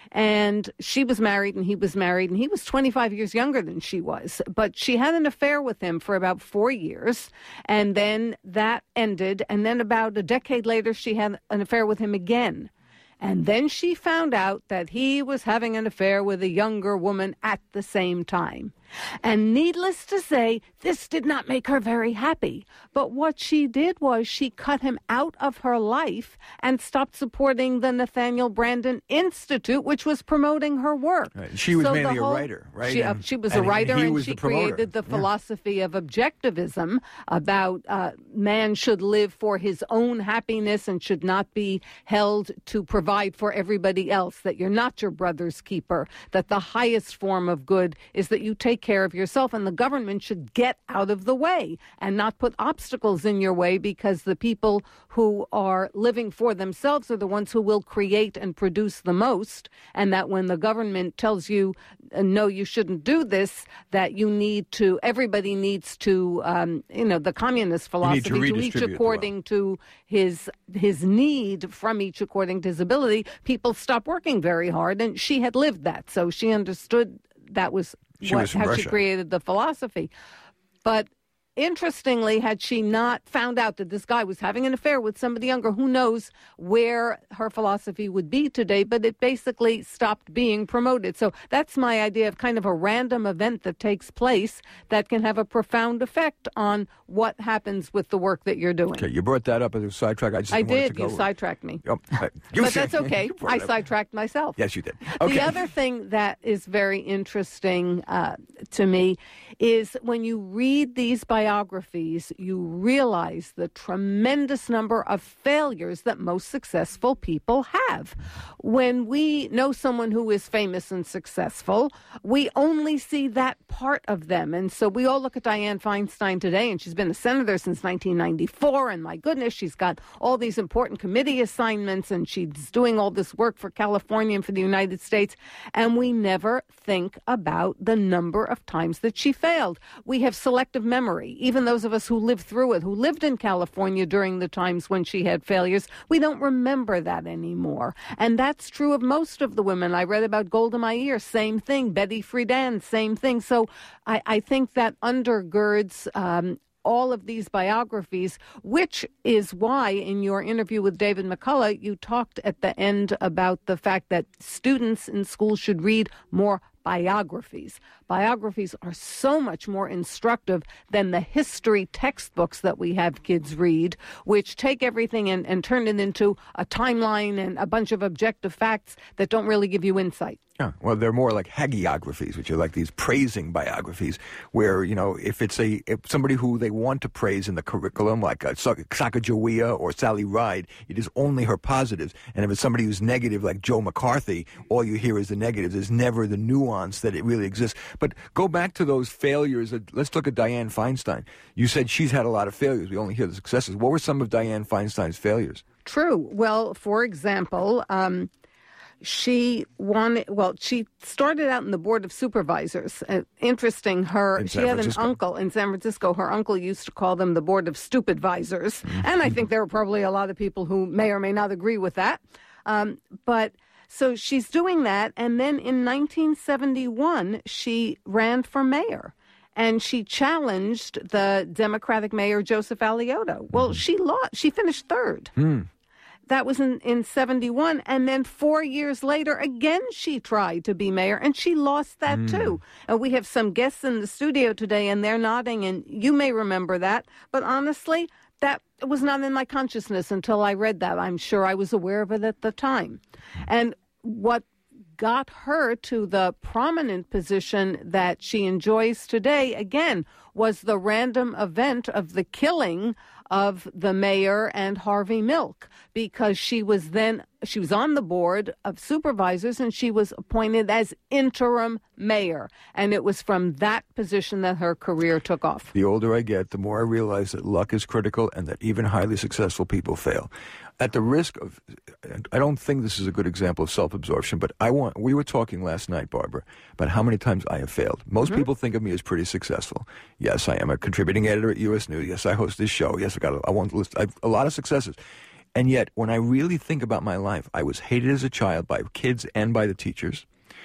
Speaker 4: And she was married and he was married, and he was twenty-five years younger than she was. But she had an affair with him for about four years, and then that ended. And then about a decade later, she had an affair with him again. And then she found out that he was having an affair with a younger woman at the same time. And needless to say, this did not make her very happy. But what she did was she cut him out of her life and stopped supporting the Nathaniel Branden Institute, which was promoting her work.
Speaker 2: Right. She was
Speaker 4: so
Speaker 2: mainly
Speaker 4: whole,
Speaker 2: a writer, right?
Speaker 4: She, uh,
Speaker 2: and,
Speaker 4: she was
Speaker 2: and,
Speaker 4: a writer,
Speaker 2: and,
Speaker 4: and
Speaker 2: was
Speaker 4: she
Speaker 2: the promoter.
Speaker 4: created the
Speaker 2: yeah.
Speaker 4: philosophy of objectivism about uh, man should live for his own happiness and should not be held to provide for everybody else, that you're not your brother's keeper, that the highest form of good is that you take take care of yourself, and the government should get out of the way and not put obstacles in your way, because the people who are living for themselves are the ones who will create and produce the most, and that when the government tells you, uh, no, you shouldn't do this, that you need to, everybody needs to, um, you know, the communist philosophy,
Speaker 2: to
Speaker 4: to each according to his his need, from each according to his ability, people stop working very hard, and she had lived that, so she understood that was
Speaker 2: She
Speaker 4: what,
Speaker 2: was from
Speaker 4: how
Speaker 2: Russia.
Speaker 4: she created the philosophy. But interestingly, had she not found out that this guy was having an affair with somebody younger, who knows where her philosophy would be today, but it basically stopped being promoted. So that's my idea of kind of a random event that takes place that can have a profound effect on what happens with the work that you're doing.
Speaker 2: Okay, you brought that up as a sidetrack. I just
Speaker 4: I
Speaker 2: wanted
Speaker 4: did.
Speaker 2: to go
Speaker 4: You sidetracked me.
Speaker 2: Oh, uh, you
Speaker 4: But
Speaker 2: said-
Speaker 4: that's okay.
Speaker 2: you brought
Speaker 4: I
Speaker 2: it up.
Speaker 4: sidetracked myself.
Speaker 2: Yes, you did. Okay.
Speaker 4: The other thing that is very interesting uh, to me is when you read these biographies, you realize the tremendous number of failures that most successful people have. When we know someone who is famous and successful, we only see that part of them. And so we all look at Dianne Feinstein today, and she's been a senator since nineteen ninety-four, and my goodness, she's got all these important committee assignments, and she's doing all this work for California and for the United States, and we never think about the number of times that she failed. We have selective memory. Even those of us who lived through it, who lived in California during the times when she had failures, we don't remember that anymore. And that's true of most of the women. I read about Golda Meir, same thing. Betty Friedan, same thing. So I, I think that undergirds um, all of these biographies, which is why in your interview with David McCullough, you talked at the end about the fact that students in schools should read more biographies. Biographies are so much more instructive than the history textbooks that we have kids read, which take everything and, and turn it into a timeline and a bunch of objective facts that don't really give you insight.
Speaker 2: Yeah, well, they're more like hagiographies, which are like these praising biographies, where, you know, if it's a if somebody who they want to praise in the curriculum, like uh, Sacagawea or Sally Ride, it is only her positives. And if it's somebody who's negative, like Joe McCarthy, all you hear is the negatives. There's never the nuance that it really exists. But go back to those failures. Let's look at Dianne Feinstein. You said she's had a lot of failures. We only hear the successes. What were some of Dianne Feinstein's failures?
Speaker 4: True. Well, for example, um, she wanted, well, she started out in the Board of Supervisors. Uh, interesting, her,
Speaker 2: In
Speaker 4: she
Speaker 2: San
Speaker 4: had an
Speaker 2: Francisco.
Speaker 4: uncle in San Francisco. Her uncle used to call them the Board of Stupidvisors. Mm-hmm. And I think there were probably a lot of people who may or may not agree with that. Um, but so she's doing that. And then in nineteen seventy-one, she ran for mayor. And she challenged the Democratic mayor, Joseph Alioto. Well, mm-hmm. she lost. She finished third.
Speaker 2: Mm.
Speaker 4: That was in, in seventy-one. And then four years later, again, she tried to be mayor, and she lost that, mm. too. And we have some guests in the studio today, and they're nodding, and you may remember that. But honestly, that was not in my consciousness until I read that. I'm sure I was aware of it at the time. And what got her to the prominent position that she enjoys today, again, was the random event of the killing of the mayor and Harvey Milk, because she was then, she was on the board of supervisors and she was appointed as interim mayor. And it was from that position that her career took off.
Speaker 2: The older I get, the more I realize that luck is critical and that even highly successful people fail. At the risk of, I don't think this is a good example of self-absorption, but I want, we were talking last night, Barbara, about how many times I have failed. Most mm-hmm. people think of me as pretty successful. Yes, I am a contributing editor at U S News. Yes, I host this show. Yes, I got a, I want to list I have a lot of successes. And yet, when I really think about my life, I was hated as a child by kids and by the teachers.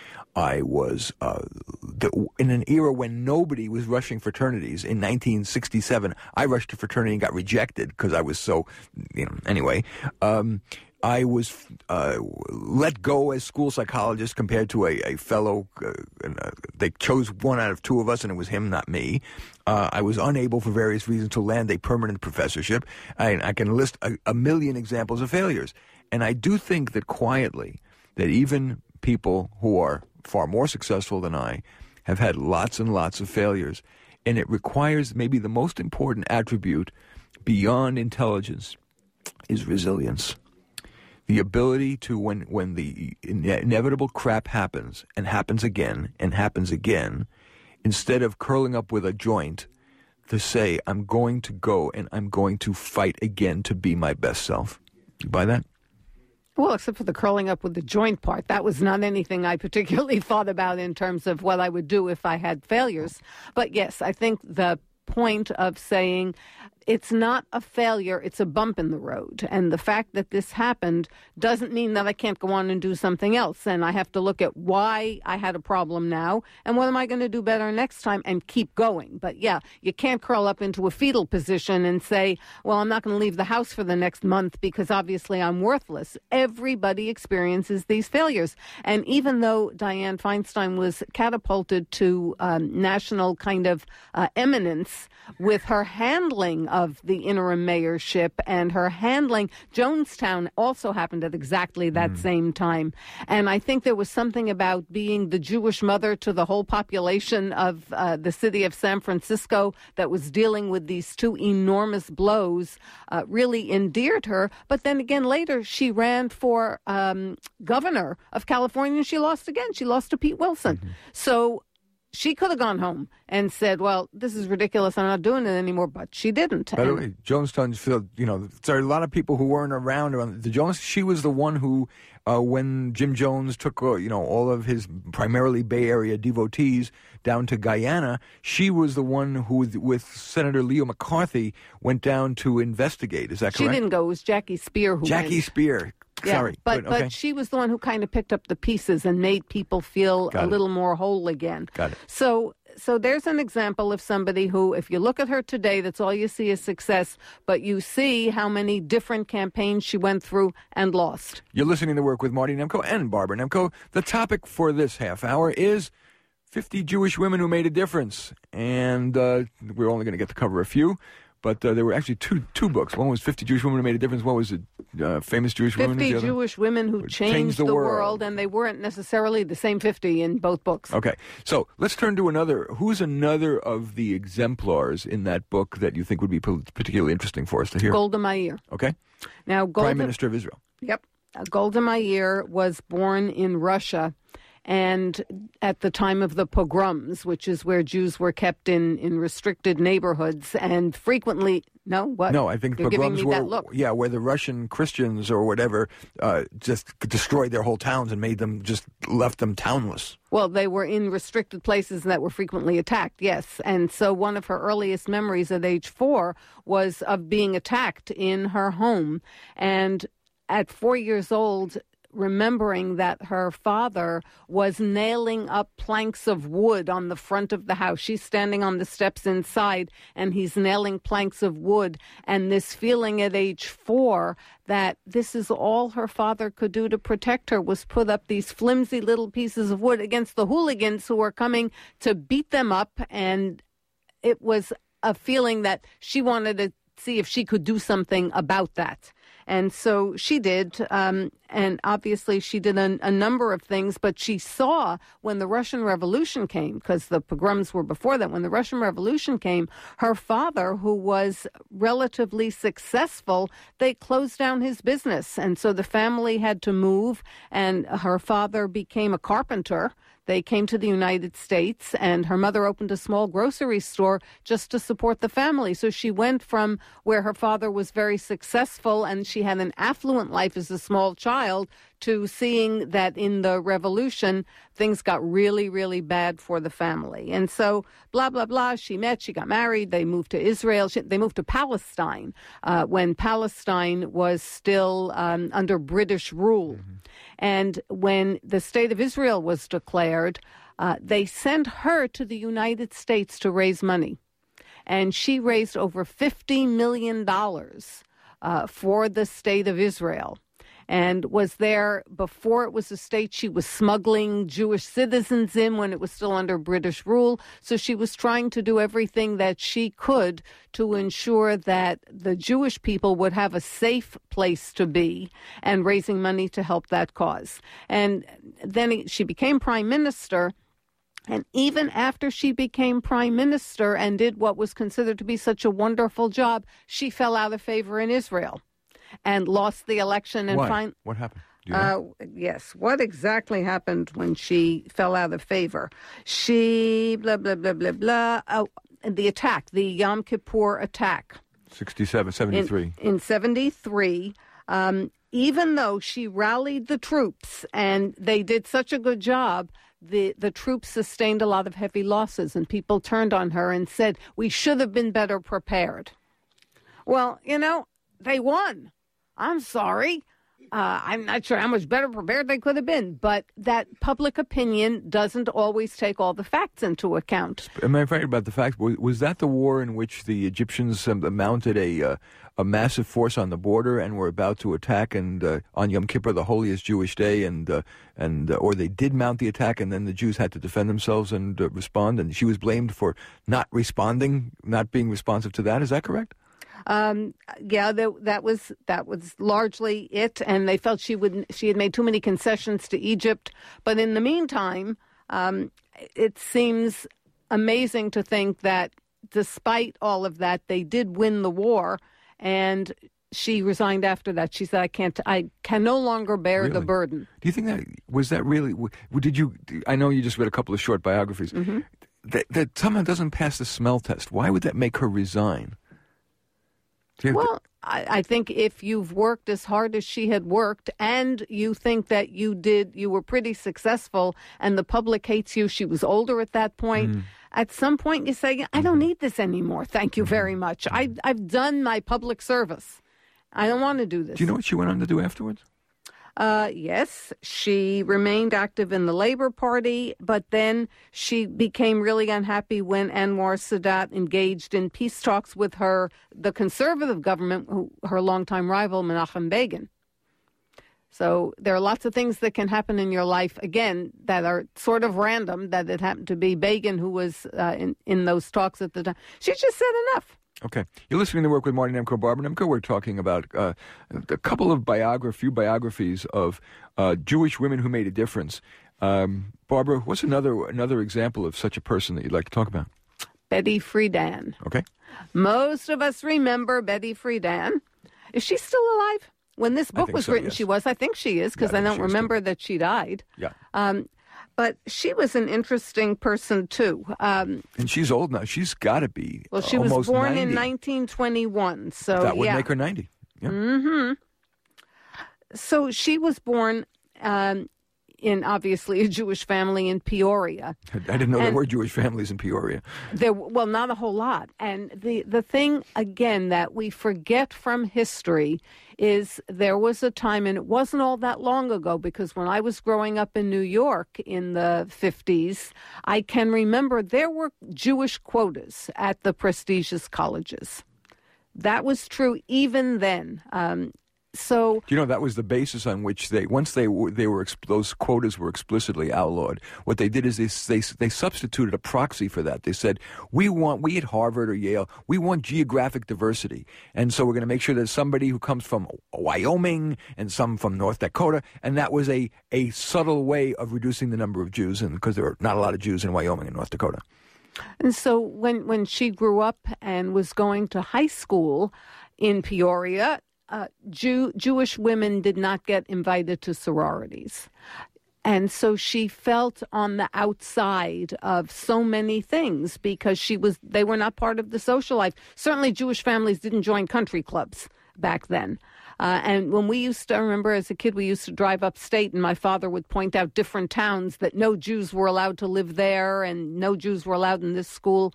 Speaker 2: I was uh, the, in an era when nobody was rushing fraternities. In nineteen sixty-seven, I rushed to fraternity and got rejected because I was so, you know, anyway. Um, I was uh, let go as school psychologist compared to a, a fellow. Uh, uh, they chose one out of two of us, and it was him, not me. Uh, I was unable, for various reasons, to land a permanent professorship. I, I can list a, a million examples of failures. And I do think that quietly, that even people who are far more successful than I have had lots and lots of failures. And it requires maybe the most important attribute beyond intelligence is resilience. The ability to, when, when the ine- inevitable crap happens and happens again and happens again, instead of curling up with a joint, to say, I'm going to go and I'm going to fight again to be my best self. You buy that?
Speaker 4: Well, except for the curling up with the joint part. That was not anything I particularly thought about in terms of what I would do if I had failures. But yes, I think the point of saying it's not a failure, it's a bump in the road. And the fact that this happened doesn't mean that I can't go on and do something else. And I have to look at why I had a problem now and what am I going to do better next time and keep going. But yeah, you can't curl up into a fetal position and say, well, I'm not going to leave the house for the next month because obviously I'm worthless. Everybody experiences these failures. And even though Dianne Feinstein was catapulted to um, national kind of uh, eminence with her handling of the interim mayorship and her handling, Jonestown also happened at exactly that mm. same time. And I think there was something about being the Jewish mother to the whole population of uh, the city of San Francisco that was dealing with these two enormous blows uh, really endeared her. But then again, later she ran for um, governor of California and she lost again. She lost to Pete Wilson. Mm-hmm. So she could have gone home and said, well, this is ridiculous. I'm not doing it anymore. But she didn't.
Speaker 2: By the way, Jonestown's field, you know, there are a lot of people who weren't around. around the Jones. She was the one who, uh, when Jim Jones took, uh, you know, all of his primarily Bay Area devotees down to Guyana, she was the one who, with Senator Leo McCarthy, went down to investigate. Is that correct?
Speaker 4: She didn't go. It was Jackie Spear who
Speaker 2: Jackie
Speaker 4: went.
Speaker 2: Spear.
Speaker 4: Yeah,
Speaker 2: Sorry.
Speaker 4: but
Speaker 2: Good, okay.
Speaker 4: but she was the one who kind of picked up the pieces and made people feel
Speaker 2: Got
Speaker 4: a
Speaker 2: it.
Speaker 4: little more whole again.
Speaker 2: Got it.
Speaker 4: So so there's an example of somebody who, if you look at her today, that's all you see is success, but you see how many different campaigns she went through and lost.
Speaker 2: You're listening to Work with Marty Nemko and Barbara Nemko. The topic for this half hour is fifty Jewish women who made a difference. And uh, we're only going to get to cover a few. But uh, there were actually two two books. One was fifty Jewish Women Who Made a Difference. One was uh, Famous Jewish Women.
Speaker 4: fifty Jewish women who changed,
Speaker 2: changed the,
Speaker 4: the
Speaker 2: world.
Speaker 4: world, and they weren't necessarily the same fifty in both books.
Speaker 2: Okay, so let's turn to another. Who's another of the exemplars in that book that you think would be particularly interesting for us to hear?
Speaker 4: Golda Meir.
Speaker 2: Okay.
Speaker 4: Now, Golda,
Speaker 2: Prime Minister of Israel.
Speaker 4: Yep. Uh, Golda Meir was born in Russia. And at the time of the pogroms, which is where Jews were kept in, in restricted neighborhoods and frequently, no, what?
Speaker 2: No, I think
Speaker 4: You're
Speaker 2: pogroms
Speaker 4: giving me
Speaker 2: were,
Speaker 4: that look.
Speaker 2: yeah, where the Russian Christians or whatever uh, just destroyed their whole towns and made them, just left them townless.
Speaker 4: Well, they were in restricted places that were frequently attacked, yes. And so one of her earliest memories at age four was of being attacked in her home. And at four years old, remembering that her father was nailing up planks of wood on the front of the house. She's standing on the steps inside, and he's nailing planks of wood. And this feeling at age four that this is all her father could do to protect her was put up these flimsy little pieces of wood against the hooligans who were coming to beat them up. And it was a feeling that she wanted to see if she could do something about that. And so she did, um, and obviously she did a, a number of things, but she saw when the Russian Revolution came, because the pogroms were before that, when the Russian Revolution came, her father, who was relatively successful, they closed down his business. And so the family had to move, and her father became a carpenter. They came to the United States, and her mother opened a small grocery store just to support the family. So she went from where her father was very successful and she had an affluent life as a small child to seeing that in the revolution, things got really, really bad for the family. And so, blah, blah, blah, she met, she got married, they moved to Israel, she, they moved to Palestine uh, when Palestine was still um, under British rule. Mm-hmm. And when the state of Israel was declared, uh, they sent her to the United States to raise money. And she raised over fifty million dollars uh, for the state of Israel, and was there before it was a state. She was smuggling Jewish citizens in when it was still under British rule. So she was trying to do everything that she could to ensure that the Jewish people would have a safe place to be, and raising money to help that cause. And then she became prime minister. And even after she became prime minister and did what was considered to be such a wonderful job, she fell out of favor in Israel and lost the election. And
Speaker 2: Why?
Speaker 4: fin-
Speaker 2: What happened? Do you know?
Speaker 4: Uh, yes. What exactly happened when she fell out of favor? She, blah, blah, blah, blah, blah. Oh, the attack, the Yom Kippur attack.
Speaker 2: sixty-seven, seventy-three.
Speaker 4: In, in seventy-three, um, even though she rallied the troops and they did such a good job, the, the troops sustained a lot of heavy losses, and people turned on her and said, we should have been better prepared. Well, you know, they won. I'm sorry. Uh, I'm not sure how much better prepared they could have been, but that public opinion doesn't always take all the facts into account.
Speaker 2: Am I right about the fact? Was, was that the war in which the Egyptians um, mounted a uh, a massive force on the border and were about to attack, and uh, on Yom Kippur, the holiest Jewish day, and uh, and uh, or they did mount the attack, and then the Jews had to defend themselves and uh, respond, and she was blamed for not responding, not being responsive to that. Is that correct?
Speaker 4: Um, yeah, that, that was that was largely it, and they felt she would she had made too many concessions to Egypt. But in the meantime, um, it seems amazing to think that despite all of that, they did win the war, and she resigned after that. She said, "I can't, I can no longer bear
Speaker 2: Really?
Speaker 4: the burden."
Speaker 2: Do you think that was that really? Did you? I know you just read a couple of short biographies.
Speaker 4: Mm-hmm.
Speaker 2: That, that someone doesn't pass the smell test. Why would that make her resign?
Speaker 4: Well, I, I think if you've worked as hard as she had worked and you think that you did, you were pretty successful and the public hates you, she was older at that point. Mm. At some point you say, I don't need this anymore. Thank you very much. I, I've done my public service. I don't want to do this.
Speaker 2: Do you know what she went on to do afterwards?
Speaker 4: Uh, yes, she remained active in the Labor Party, but then she became really unhappy when Anwar Sadat engaged in peace talks with her, the conservative government, who, her longtime rival, Menachem Begin. So there are lots of things that can happen in your life, again, that are sort of random, that it happened to be Begin who was uh, in, in those talks at the time. She just said enough.
Speaker 2: Okay. You're listening to Work with Marty Nemko, Barbara Nemko. We're talking about uh, a couple of biography, few biographies of uh, Jewish women who made a difference. Um, Barbara, what's another another example of such a person that you'd like to talk about?
Speaker 4: Betty Friedan.
Speaker 2: Okay.
Speaker 4: Most of us remember Betty Friedan. Is she still alive? When this book was
Speaker 2: so,
Speaker 4: written,
Speaker 2: yes.
Speaker 4: she was. I think she is, because
Speaker 2: yeah, I,
Speaker 4: I don't remember
Speaker 2: still...
Speaker 4: that she died.
Speaker 2: Yeah.
Speaker 4: Um, But she was an interesting person, too. Um,
Speaker 2: and she's old now. She's got to be
Speaker 4: Well, she
Speaker 2: almost
Speaker 4: was born
Speaker 2: ninety.
Speaker 4: in nineteen twenty-one. So
Speaker 2: that would
Speaker 4: yeah.
Speaker 2: make her ninety. Yeah.
Speaker 4: Mm-hmm. So she was born um, in, obviously, a Jewish family in Peoria.
Speaker 2: I didn't know
Speaker 4: and
Speaker 2: there were Jewish families in Peoria.
Speaker 4: There, well, not a whole lot. And the, the thing, again, that we forget from history is there was a time, and it wasn't all that long ago, because when I was growing up in New York in the fifties, I can remember there were Jewish quotas at the prestigious colleges. That was true even then. Um, So,
Speaker 2: you know, that was the basis on which they, once they were, they were, those quotas were explicitly outlawed. What they did is they, they, they substituted a proxy for that. They said, we want, we at Harvard or Yale, we want geographic diversity. And so we're going to make sure there's somebody who comes from Wyoming and some from North Dakota. And that was a, a subtle way of reducing the number of Jews, and because there are not a lot of Jews in Wyoming and North Dakota.
Speaker 4: And so when, when she grew up and was going to high school in Peoria, Uh, Jew, Jewish women did not get invited to sororities. And so she felt on the outside of so many things because she was, they were not part of the social life. Certainly Jewish families didn't join country clubs back then. Uh, and when we used to, I remember as a kid, we used to drive upstate and my father would point out different towns that no Jews were allowed to live there and no Jews were allowed in this school.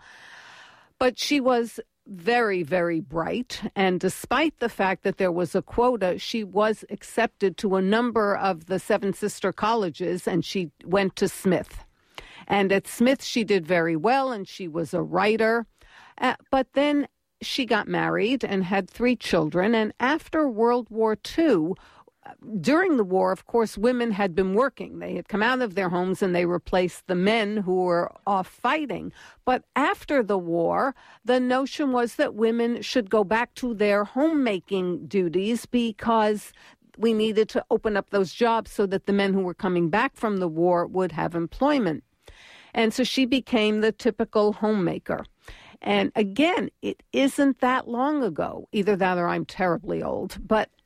Speaker 4: But she was very, very bright, and despite the fact that there was a quota, she was accepted to a number of the Seven Sister colleges, and she went to Smith. And at Smith, she did very well, and she was a writer. Uh, but then she got married and had three children, and after World War Two, during the war, of course, women had been working. They had come out of their homes and they replaced the men who were off fighting. But after the war, the notion was that women should go back to their homemaking duties because we needed to open up those jobs so that the men who were coming back from the war would have employment. And so she became the typical homemaker. And again, it isn't that long ago, either that or I'm terribly old, but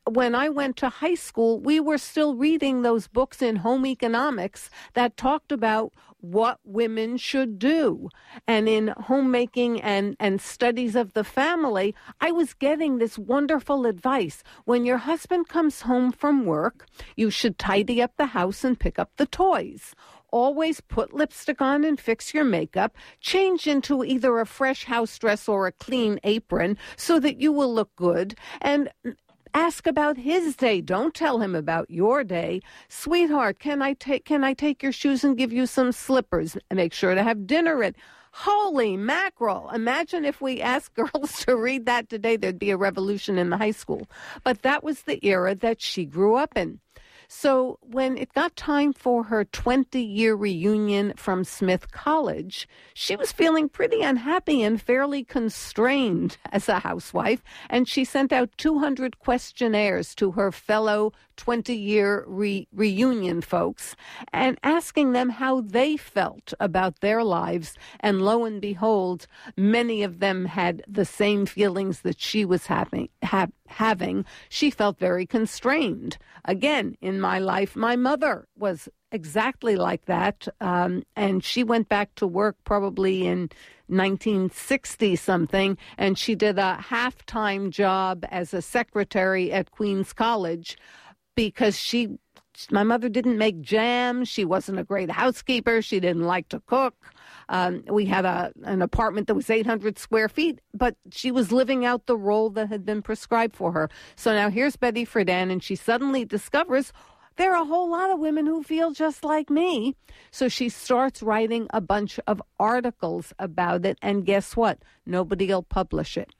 Speaker 4: when I went to high school, we were still reading those books in home economics that talked about what women should do. And in homemaking and, and studies of the family, I was getting this wonderful advice. When your husband comes home from work, you should tidy up the house and pick up the toys. Always put lipstick on and fix your makeup. Change into either a fresh house dress or a clean apron so that you will look good. And ask about his day. Don't tell him about your day. Sweetheart, can I take can I take your shoes and give you some slippers? Make sure to have dinner at. Holy mackerel. Imagine if we asked girls to read that today, there'd be a revolution in the high school. But that was the era that she grew up in. So when it got time for her twenty-year reunion from Smith College, she was feeling pretty unhappy and fairly constrained as a housewife, and she sent out two hundred questionnaires to her fellow twenty-year re- reunion folks and asking them how they felt about their lives. And lo and behold, many of them had the same feelings that she was having. Ha- having. She felt very constrained. Again, in my life, my mother was exactly like that, um, and she went back to work probably in nineteen sixty something, and she did a half-time job as a secretary at Queens College because she, my mother didn't make jam. She wasn't a great housekeeper. She didn't like to cook. Um, we had a an apartment that was eight hundred square feet, but she was living out the role that had been prescribed for her. So now here's Betty Friedan, and she suddenly discovers there are a whole lot of women who feel just like me. So she starts writing a bunch of articles about it, and guess what? Nobody will publish it.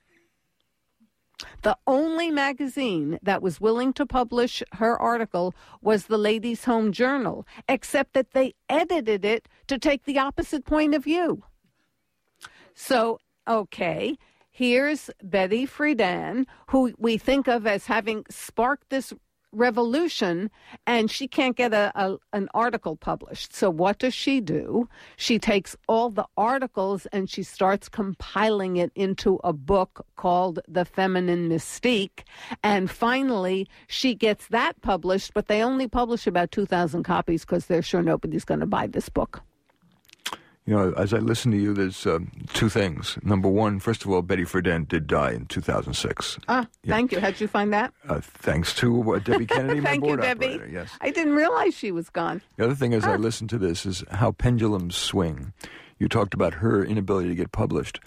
Speaker 4: The only magazine that was willing to publish her article was the Ladies' Home Journal, except that they edited it to take the opposite point of view. So, okay, here's Betty Friedan, who we think of as having sparked this revolution, and she can't get a, a an article published. So what does she do? She takes all the articles and she starts compiling it into a book called The Feminine Mystique. And finally, she gets that published, but they only publish about two thousand copies because they're sure nobody's going to buy this book.
Speaker 2: You know, as I listen to you, there's um, two things. Number one, first of all, Betty Friedan did die in two thousand six.
Speaker 4: Ah,
Speaker 2: yeah.
Speaker 4: Thank you. How'd you find that?
Speaker 2: Uh, thanks to uh, Debbie Kennedy, my
Speaker 4: Thank
Speaker 2: board
Speaker 4: you, Debbie.
Speaker 2: operator. Yes.
Speaker 4: I didn't realize she was gone.
Speaker 2: The other thing as
Speaker 4: ah.
Speaker 2: I listen to this is how pendulums swing. You talked about her inability to get published.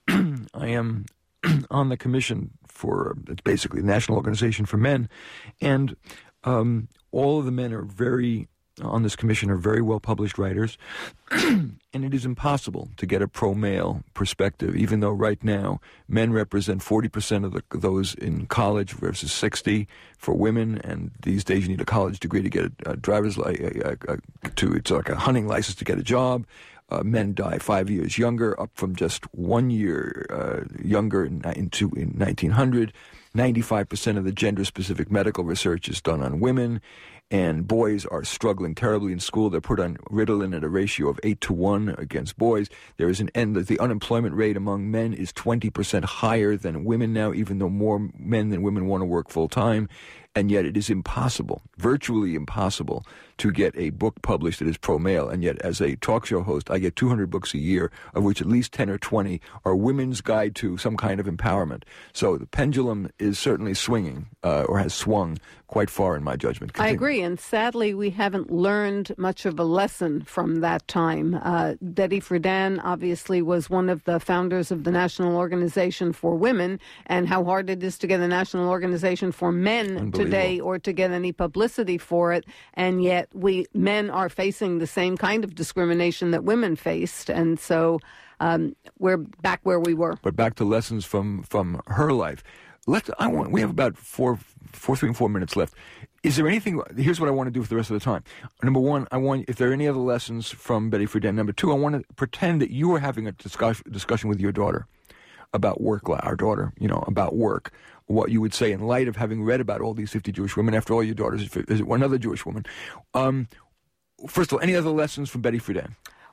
Speaker 2: I am on the commission for, it's basically the National Organization for Men, and um, all of the men are very... on this commission are very well-published writers, and it is impossible to get a pro-male perspective, even though right now men represent forty percent of the, those in college versus sixty for women, and these days you need a college degree to get a, a driver's license, to it's like a hunting license to get a job. Uh, men die five years younger, up from just one year uh, younger in, in, two, in nineteen hundred. ninety-five percent of the gender-specific medical research is done on women, and boys are struggling terribly in school. They're put on Ritalin at a ratio of eight to one against boys. There is an end. The unemployment rate among men is twenty percent higher than women now, even though more men than women want to work full-time. And yet it is impossible, virtually impossible, to get a book published that is pro-male. And yet, as a talk show host, I get two hundred books a year, of which at least ten or twenty are women's guide to some kind of empowerment. So the pendulum is certainly swinging, uh, or has swung quite far in my judgment. Continue.
Speaker 4: I agree, and sadly, we haven't learned much of a lesson from that time. Uh, Betty Friedan obviously was one of the founders of the National Organization for Women, and how hard it is to get a national organization for men today or to get any publicity for it, and yet we men are facing the same kind of discrimination that women faced, and so um, we're back where we were.
Speaker 2: But back to lessons from, from her life. Let's. I want. We have about four, four, three, and four minutes left. Is there anything? Here's what I want to do for the rest of the time. Number one, I want. If there are any other lessons from Betty Friedan. Number two, I want to pretend that you are having a discussion discussion with your daughter about work. Our daughter, you know, about work. What you would say in light of having read about all these fifty Jewish women. After all, your daughter is one other Jewish woman. Um, first of all, any other lessons from Betty Friedan?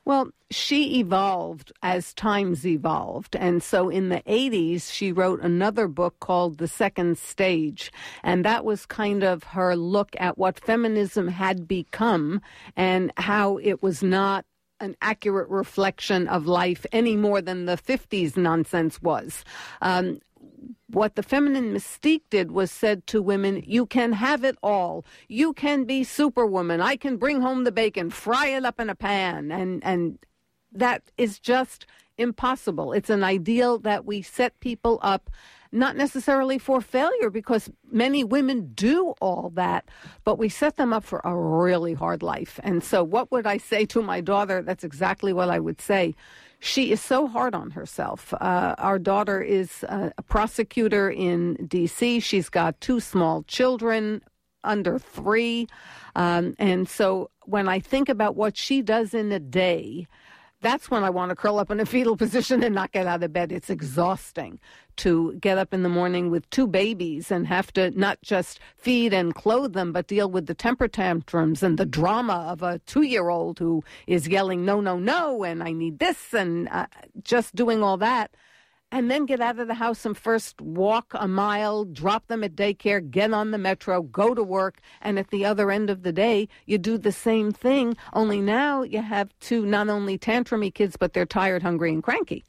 Speaker 4: Well, she evolved as times evolved. And so in the eighties, she wrote another book called The Second Stage. And that was kind of her look at what feminism had become and how it was not an accurate reflection of life any more than the fifties nonsense was. Um, What the feminine mystique did was said to women, you can have it all. You can be superwoman. I can bring home the bacon, fry it up in a pan. And, and that is just impossible. It's an ideal that we set people up, not necessarily for failure, because many women do all that, but we set them up for a really hard life. And so what would I say to my daughter? That's exactly what I would say. She is so hard on herself. Uh, our daughter is a, a prosecutor in D C She's got two small children, under three. Um, and so when I think about what she does in a day, that's when I want to curl up in a fetal position and not get out of bed. It's exhausting to get up in the morning with two babies and have to not just feed and clothe them, but deal with the temper tantrums and the drama of a two-year-old who is yelling, no, no, no, and I need this, and uh, just doing all that. And then get out of the house and first walk a mile, drop them at daycare, get on the metro, go to work. And at the other end of the day, you do the same thing, only now you have two not only tantrumy kids, but they're tired, hungry, and cranky.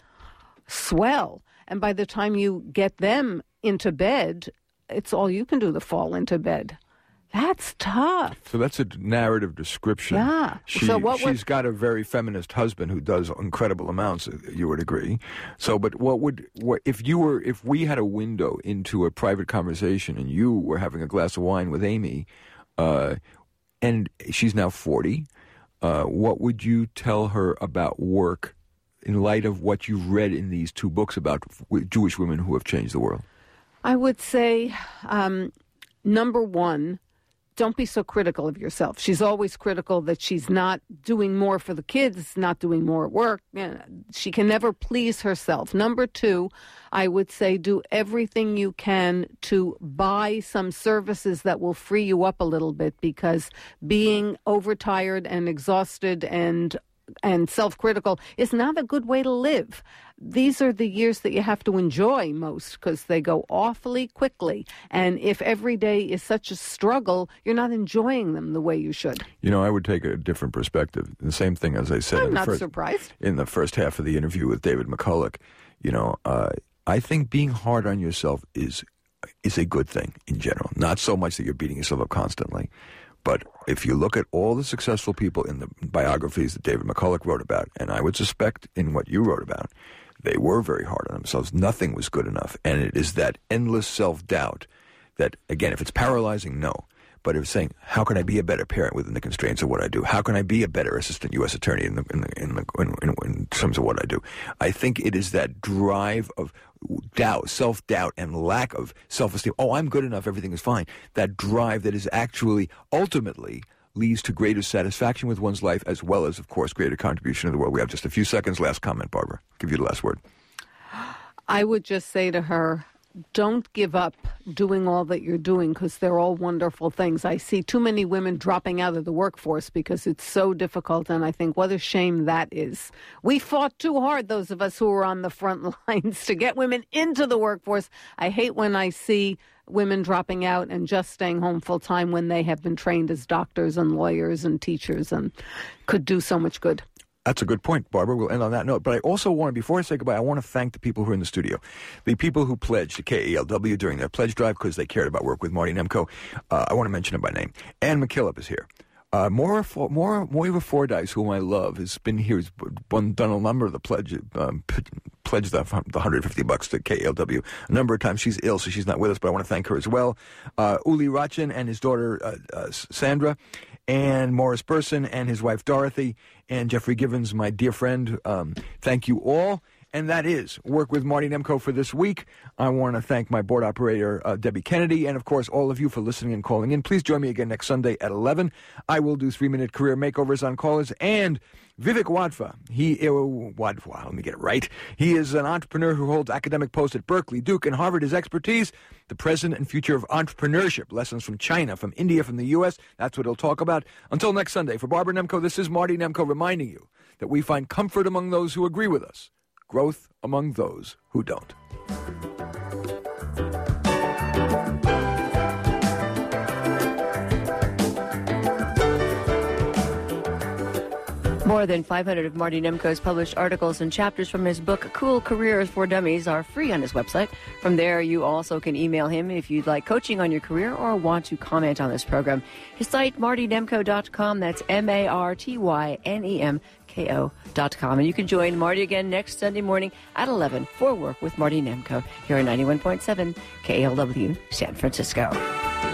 Speaker 4: Swell. And by the time you get them into bed, it's all you can do to fall into bed. That's tough.
Speaker 2: So that's a narrative description.
Speaker 4: Yeah.
Speaker 2: She,
Speaker 4: so what
Speaker 2: she's
Speaker 4: would...
Speaker 2: got a very feminist husband who does incredible amounts, you would agree. So, but what would, what, if you were, if we had a window into a private conversation and you were having a glass of wine with Amy, uh, and she's now forty, uh, what would you tell her about work in light of what you've read in these two books about Jewish women who have changed the world?
Speaker 4: I would say, um, number one, don't be so critical of yourself. She's always critical that she's not doing more for the kids, not doing more at work. She can never please herself. Number two, I would say do everything you can to buy some services that will free you up a little bit, because being overtired and exhausted and and self-critical is not a good way to live. These are the years that you have to enjoy most, because they go awfully quickly. And if every day is such a struggle, you're not enjoying them the way you should.
Speaker 2: You know, I would take a different perspective. The same thing as I said
Speaker 4: I'm
Speaker 2: in, the
Speaker 4: not
Speaker 2: first,
Speaker 4: surprised.
Speaker 2: in the first half of the interview with David McCulloch. You know, uh, I think being hard on yourself is is a good thing in general. Not so much that you're beating yourself up constantly. But if you look at all the successful people in the biographies that David McCulloch wrote about, and I would suspect in what you wrote about, they were very hard on themselves. Nothing was good enough. And it is that endless self-doubt that, again, if it's paralyzing, no. But if saying, how can I be a better parent within the constraints of what I do? How can I be a better assistant U S attorney in, the, in, the, in, the, in, in, in terms of what I do? I think it is that drive of doubt, self-doubt, and lack of self-esteem. Oh, I'm good enough. Everything is fine. That drive that is actually ultimately leads to greater satisfaction with one's life, as well as, of course, greater contribution to the world. We have just a few seconds. Last comment, Barbara. I'll give you the last word.
Speaker 4: I would just say to her, don't give up doing all that you're doing, because they're all wonderful things. I see too many women dropping out of the workforce because it's so difficult, and I think what a shame that is. We fought too hard, those of us who were on the front lines, to get women into the workforce. I hate when I see women dropping out and just staying home full-time when they have been trained as doctors and lawyers and teachers and could do so much good.
Speaker 2: That's a good point, Barbara. We'll end on that note. But I also want to, before I say goodbye, I want to thank the people who are in the studio. The people who pledged to K E L W during their pledge drive because they cared about work with Marty Nemko. Uh, I want to mention them by name. Ann McKillop is here. Uh, Maura, Maura, Moira Fordyce, whom I love, has been here, has done a number of the pledge, um, pledged the, the one hundred fifty bucks to K E L W a number of times. She's ill, so she's not with us, but I want to thank her as well. Uh, Uli Rachin and his daughter, uh, uh, Sandra, and Morris Burson and his wife Dorothy, and Jeffrey Givens, my dear friend. Um, thank you all. And that is Work with Marty Nemko for this week. I want to thank my board operator, uh, Debbie Kennedy, and, of course, all of you for listening and calling in. Please join me again next Sunday at eleven. I will do three-minute career makeovers on callers. And Vivek Wadhwa, he, uh, Wadhwa, let me get it right. He is an entrepreneur who holds academic posts at Berkeley, Duke, and Harvard. His expertise, the present and future of entrepreneurship, lessons from China, from India, from the U S. That's what he'll talk about. Until next Sunday, for Barbara Nemko, this is Marty Nemko reminding you that we find comfort among those who agree with us, growth among those who don't.
Speaker 5: More than five hundred of Marty Nemco's published articles and chapters from his book, Cool Careers for Dummies, are free on his website. From there, you also can email him if you'd like coaching on your career or want to comment on this program. His site, marty nemco dot com. That's M A R T Y N E M K O dot com. And you can join Marty again next Sunday morning at eleven for Work with Marty Nemco here on ninety-one point seven K L W San Francisco.